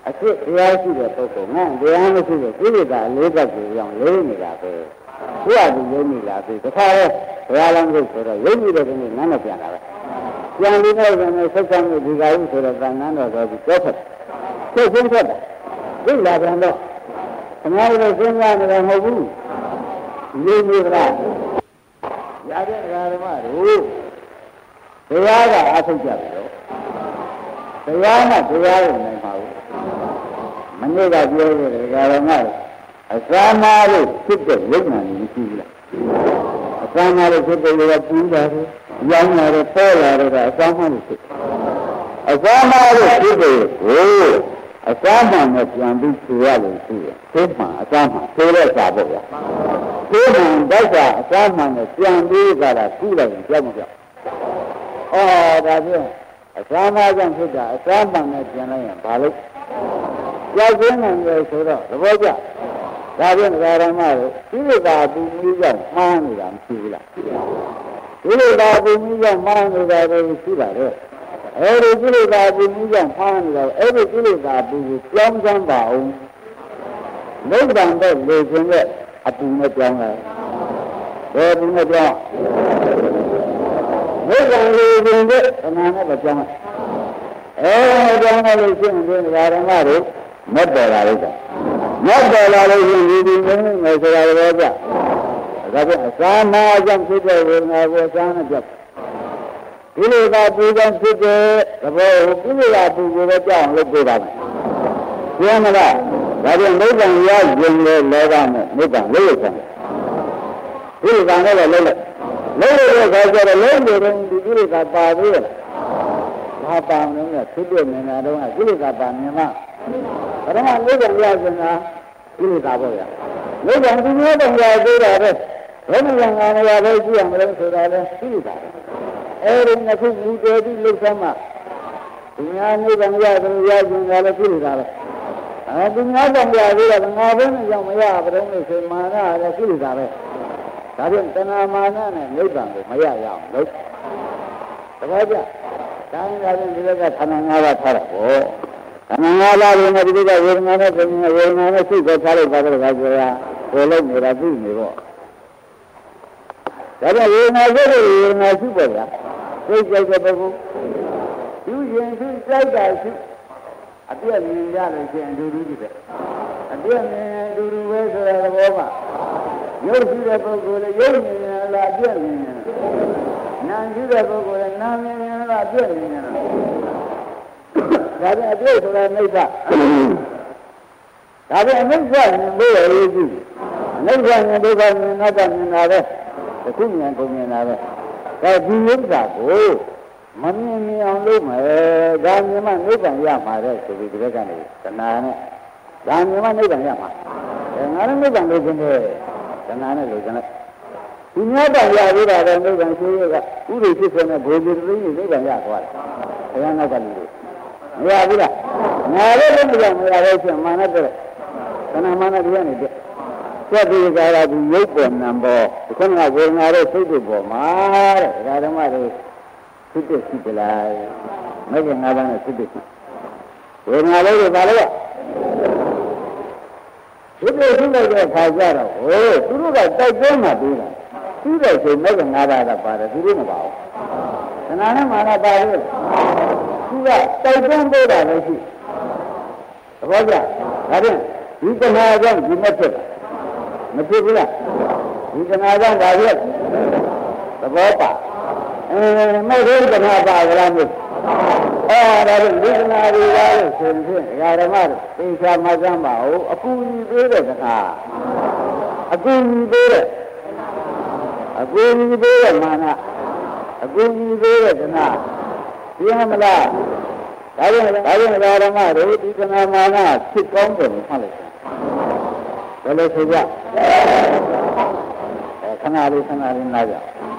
Asik dia sudah potongan, dia hanya sudah kita lihat yang lain lagi. Dia ini lagi. Sekarang dalam itu ini ini mana yang ada? Yang ini sekarang juga sudah tangan atau cepat. Cepat. Ini lagi anda. Kenapa dengan orang mahu? Ini berapa? Jadi orang mahu. Dia ada asal jauh. Dia nak dia ini mahu. Menjaga dia orang mahu. Asama lu kita jangan dikira. Asama lu kita juga punya. Yang ada pola ada asama lu. Asama lu kita. Oh, asama macam bicara lu sih. Semua asama. Seorang sahaja. Semua baca asama macam bicara pula macam macam. Oh, tapi asama macam kita. Asama macam yang balik. Jangan yang sudah. Lepas Tapi orang mahu, ini dah bumi yang mana yang sila. Ini dah bumi yang mana yang sila. Ini dah bumi yang mana, ini dah bumi yang bau. Lepas itu lepas apa macam ni? Lepas macam. Lepas itu mana macam? Jangan lepas orang mahu, mesti lari. Maka lalu ini masalah apa? Tapi sama jam kita bernawa sana jam. Ini batu jam kita, apa? Ini batu kita jam lebih ramai. Siapa nak? Jadi mereka yang jumlah lepas mereka lepas. Ini kan lepas. Lepas sahaja lepas ini kata dia. Apa namanya? Sudah mana orang? Ini kata nama. Karena mereka biasanya ini tak boleh. Mereka dunia bangga berada. Orang yang ada lagi yang mereka berada ini tak. Orang yang muda di luar sana. Dunia ini bangga dunia bangga ini tak. Dunia bangga berada. Ngapain yang maya berada semana ada ini tak. Tapi tanah mana ni mereka maya yang baik. Sebabnya, jangan mereka tanah ngawa thara. Oh. Anangala ni mari kita bermana sih bercari pada kerja, boleh merapi ni bo. Jadi bermana sih boleh. Saya baru, yang saya sih, ada ni yang dulu juga, ada ni dulu berada bawa. Yang sudah boleh, yang lagi ni, yang sudah boleh, yang lagi ni. Tapi ada sudah mereka. Tapi mereka yang boleh itu, mereka yang bukan ada yang ada, kunyang ada. Tapi mereka tu, mana ni yang lu mah, jangan mana mereka yang mana seperti mereka ni, kenapa? Jangan mana mereka yang mana, jangan mereka yang ni, kenapa mereka? Dunia dah ya ada mereka yang sih, udah sih sana boleh ni mereka yang kuat, yang nak ni. Ya bila, nara pun tidak ada mana tu, mana dia ni. Jadi kalau dia pun nampak, bukan aku nara sudah bomar, ada mana sudah lah, macam apa sudah. Orang nara itu baru. Sudah dia fajar, oh, sudah tak jauh dia. Sudah je macam nara ada pada, sudah ni bawa. Kenapa mana baru? Sudah, tajam beda lagi. Apa dia? Ada, ini ada di Mesir. Mesir pula. Ini ada dari apa? Mesir kenapa dalam itu? Dari ini dari sini, ada mana? Ini macam mau, aku ni beda kan? Aku ni beda mana? Aku ni beda kan? Dia malah, kalau orang mahu di sana mana cikong tu malah. Kalau saja, kenari naga.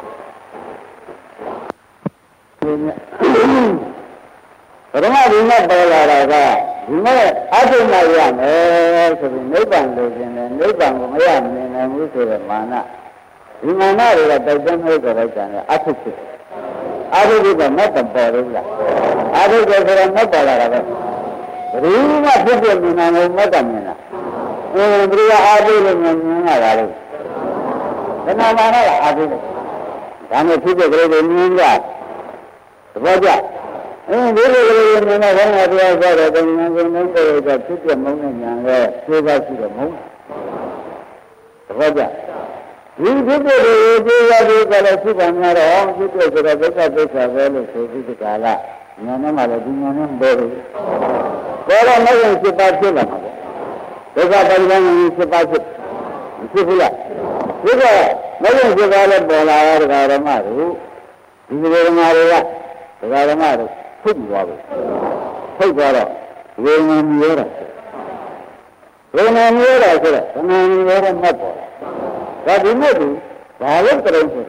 Orang rumah berada, rumah ada macam seperti nebang lezat, nebang macam ni musuh mana. Rumah ada tajam macam asuk. Ada juga macam baru lah. Ada juga macam baru lah. Rima Pipi Minano Matamina. Bria Adi and Nara. Then I want to add it. I'm a people great in India. Roger. And really, when I went out there, I took the moon and gave us to the moon. Roger. We did the super matter all because of the better so the Kala. No matter the body. Well, I'm not going to pass it. Those are the ones who pass it. Sifula. Nothing to valid Bola or Garamaru. You will marry the Garamaru. Put water. Take water. Rain on the air. Rain on the air, and I'm here and not. That you may do, I will tell you.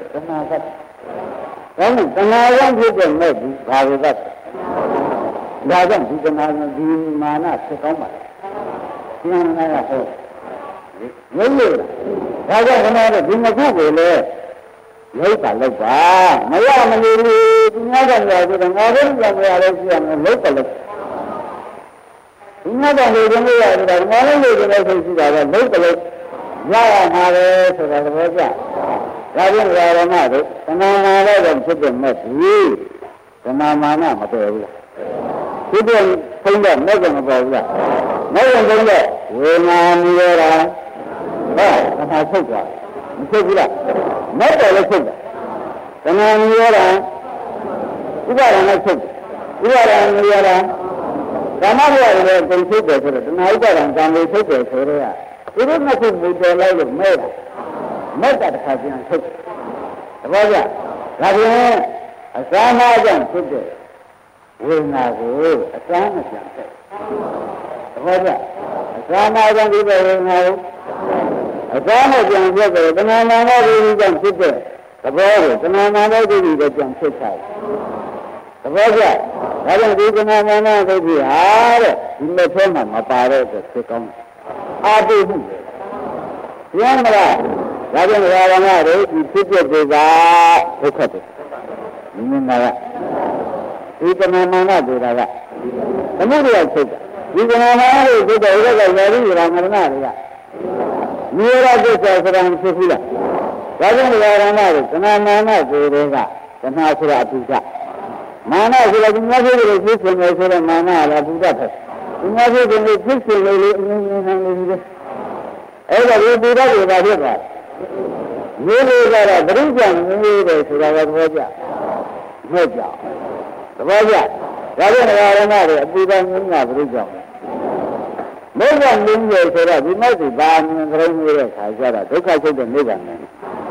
And I want you to make this value that. Doesn't you can have the mana to come up. Raja Hanara, Dina Google, local, Mayamani, and local. Another local. Yaya Mare, so that was that. Rajan Yaramari, and I let them put them met you. The Namana, Matera. People think that nothing about that. No one think that. When I'm here, and I took that. You take that. Not all the thing. When I'm here, you got an exit. You got an here. Ramaya can take it, and I got an family take it. It is nothing with the light of murder. Murder has been took. Raja, Raja, a son of took it. Will not go, a son of them. Raja, a son of them will know. A son of them will go, the man of them took it. The boy, the man of them took it. The Raja, Raja, the man of them hard. In the form of my father, the second. Adi Yamara, Rajan Ravana, you took your desire, look at it. Nimara. You can do that. The movie I took. You can have it, very Ramana. Near of this as around Sufila. Rajan Ravana, the Namana, the Nasura Pisa. Mana is like another existence as a Mana, la Buddha. Imagine the existing every do that without it. Really, there are Brinjan, really, to our Raja. Raja. The Raja. Raja, Buddha, Brinjan. No one means that we might be banned and rain. I said, I took out the Nigan.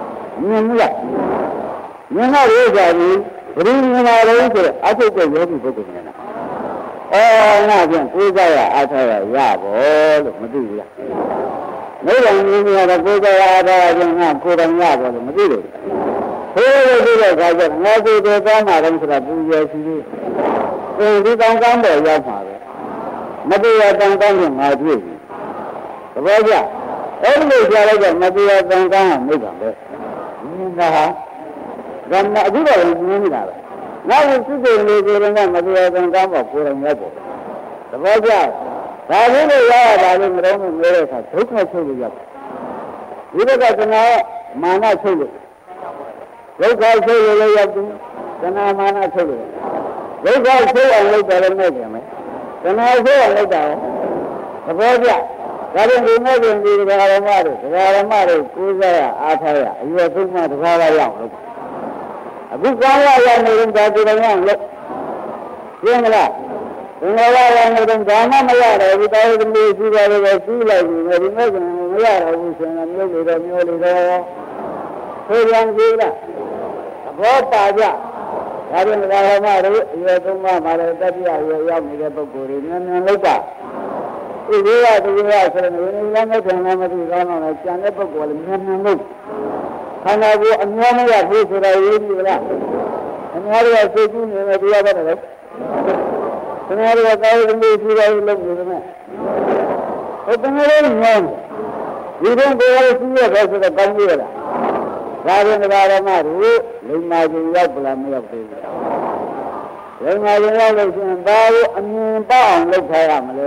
You're not really bringing our own. I take a very book. Oh, nothing. We got a yabo, Madeira. No one knew how to go there and put on yabo, Madeira. Who will do that? I do the Dama for a 2 years. We don't come there, your father. Madeira don't come in my view. The Raja, every Jaraja, Madeira don't come, make them. Then I do that. Now we see the lady and Madeira don't come up for a level. The Raja. I really love Roman America. Took my children up. You look at the now, Mana children. Look, I say you lay up to the now Mana children. Look, I say I look at them. Then I say I look down. The Raja. That is the American, the Aramari, Kuzaya, Ataya. You are too much of our young. A good guy, I made him back to the young. Look. Young. In all I am Dama Mayara, without the music, I will see like you, very much, and Mayara, who sent a music of Yoli. So young Gila. About Paja. I didn't know you have to Mamma, that you are young, you have a good and Luca. If you are to be asked, and you are not a number of Rana, I can never go and look. And I will normally have this that I really like. And how do I say to you at the other? And how do I go and see I love you? Open your own home. You don't go out to see a rest of the Bandura. Rather than Ramaru, they might be up on me of the ဒီမှာရောက်လို့ရှင်ဘာလို့အမြင်ပေါအောင်လုပ်ထားရမလဲ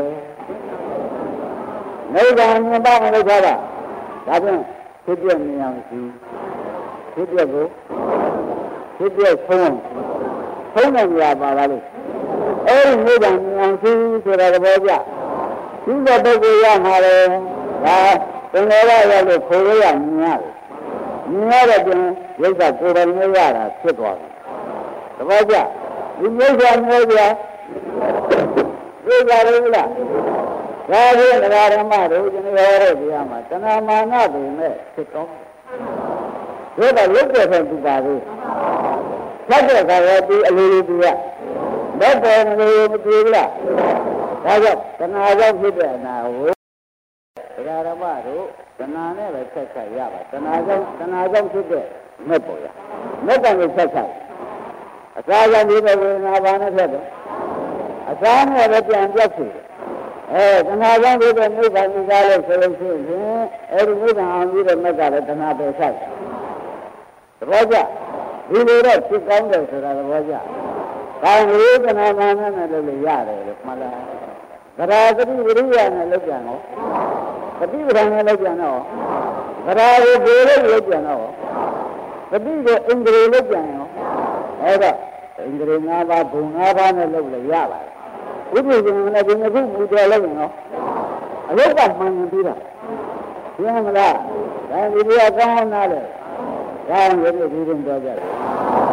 နိဗ္ဗာန်မြင်ပေါအောင်လုပ်ထားတာဒါဖြင့်ဖြစ်ပြမြင်အောင်ရှိဖြစ်ပြကိုဖြစ်ပြဆုံးတဲ့နေရာပါလားလို့အဲ့ဒီနိဗ္ဗာန်မြင်အောင်ရှိဆိုတာသဘောကျဒီတဲ့ပုဂ္ဂိုလ်ရမှာလေဒါသင်္ကေတရောက်လို့ခိုးရမြင်ရတယ်မြင်ရတဲ့ပြင်ရိစ္ဆာကိုယ်တော်မျိုးရတာဖြစ်သွားတယ်သဘောကျဒီရိစ္ဆာမျိုးပြသိကြတယ်လားဒါဖြင့်တရားဓမ္မတို့ကျွန်တော်ရတဲ့တရားမှာတဏမာနတွေနဲ့ဖြစ်တော့ဒါကလုတ်တဲ့ဆိုသူပါသေးဆက်တဲ့ခါရပြီးအလိုလိုသူကလက်ပေါ်မလို့မပြေဘူးလားဒါကြောင့်တဏှာကြောင့်ဖြစ်တဲ့အနာကိုတရားဓမ္မတို့တဏှာနဲ့ပဲဆက်ဆက်ရပါတဏှာကြောင့်ဖြစ်တဲ့မက်ပေါ်ရမက်ကလည်းဆက်ဆက်အစာကြောင့်ဒီဘဝနာဘာနဲ့ဖြစ်တယ်အစာနဲ့လည်းပြန်ပြတ်စီတဏှာကြောင့်ဖြစ်တဲ့နိဗ္ဗာန်ကြီးကားလို့ဆိုလို့ရှိရင်အဲဒီနိဗ္ဗာန်အောင်ပြီးတဲ့မက်ကလည်းတဏှာပဲဆက်တယ်သဘောကျဒီလိုတော့ဖြစ်ကောင်းတယ်ဆိုတာသဘောကျကောင်းပြီတဏှာမာနနဲ့လည်းရတယ်လို့မှတ်လားသရာသတိဝိရိယနဲ့လုပ်ပြန်တော့သတိပဋ္ဌာန်နဲ့လုပ်ပြန်တော့သရာကိုဘယ်လိုလုပ်ပြန်တော့သတိကိုအင်္ဂရိလုပ်ပြန်ရောအဲ့တော့အင်္ဂရိ၅ပါးဘုံ၅ပါးနဲ့လုပ်လို့ရပါတယ်ဝိပဿနာနဲ့ဒီနှစ်ခုမူတယ်လို့နော်အလုတ်ကမှန်ပြီးတာရှင်းမလားဒါဒီလိုကောင်းနားလေဒါရင်ဒီလိုဒီရင်ပြောကြတယ်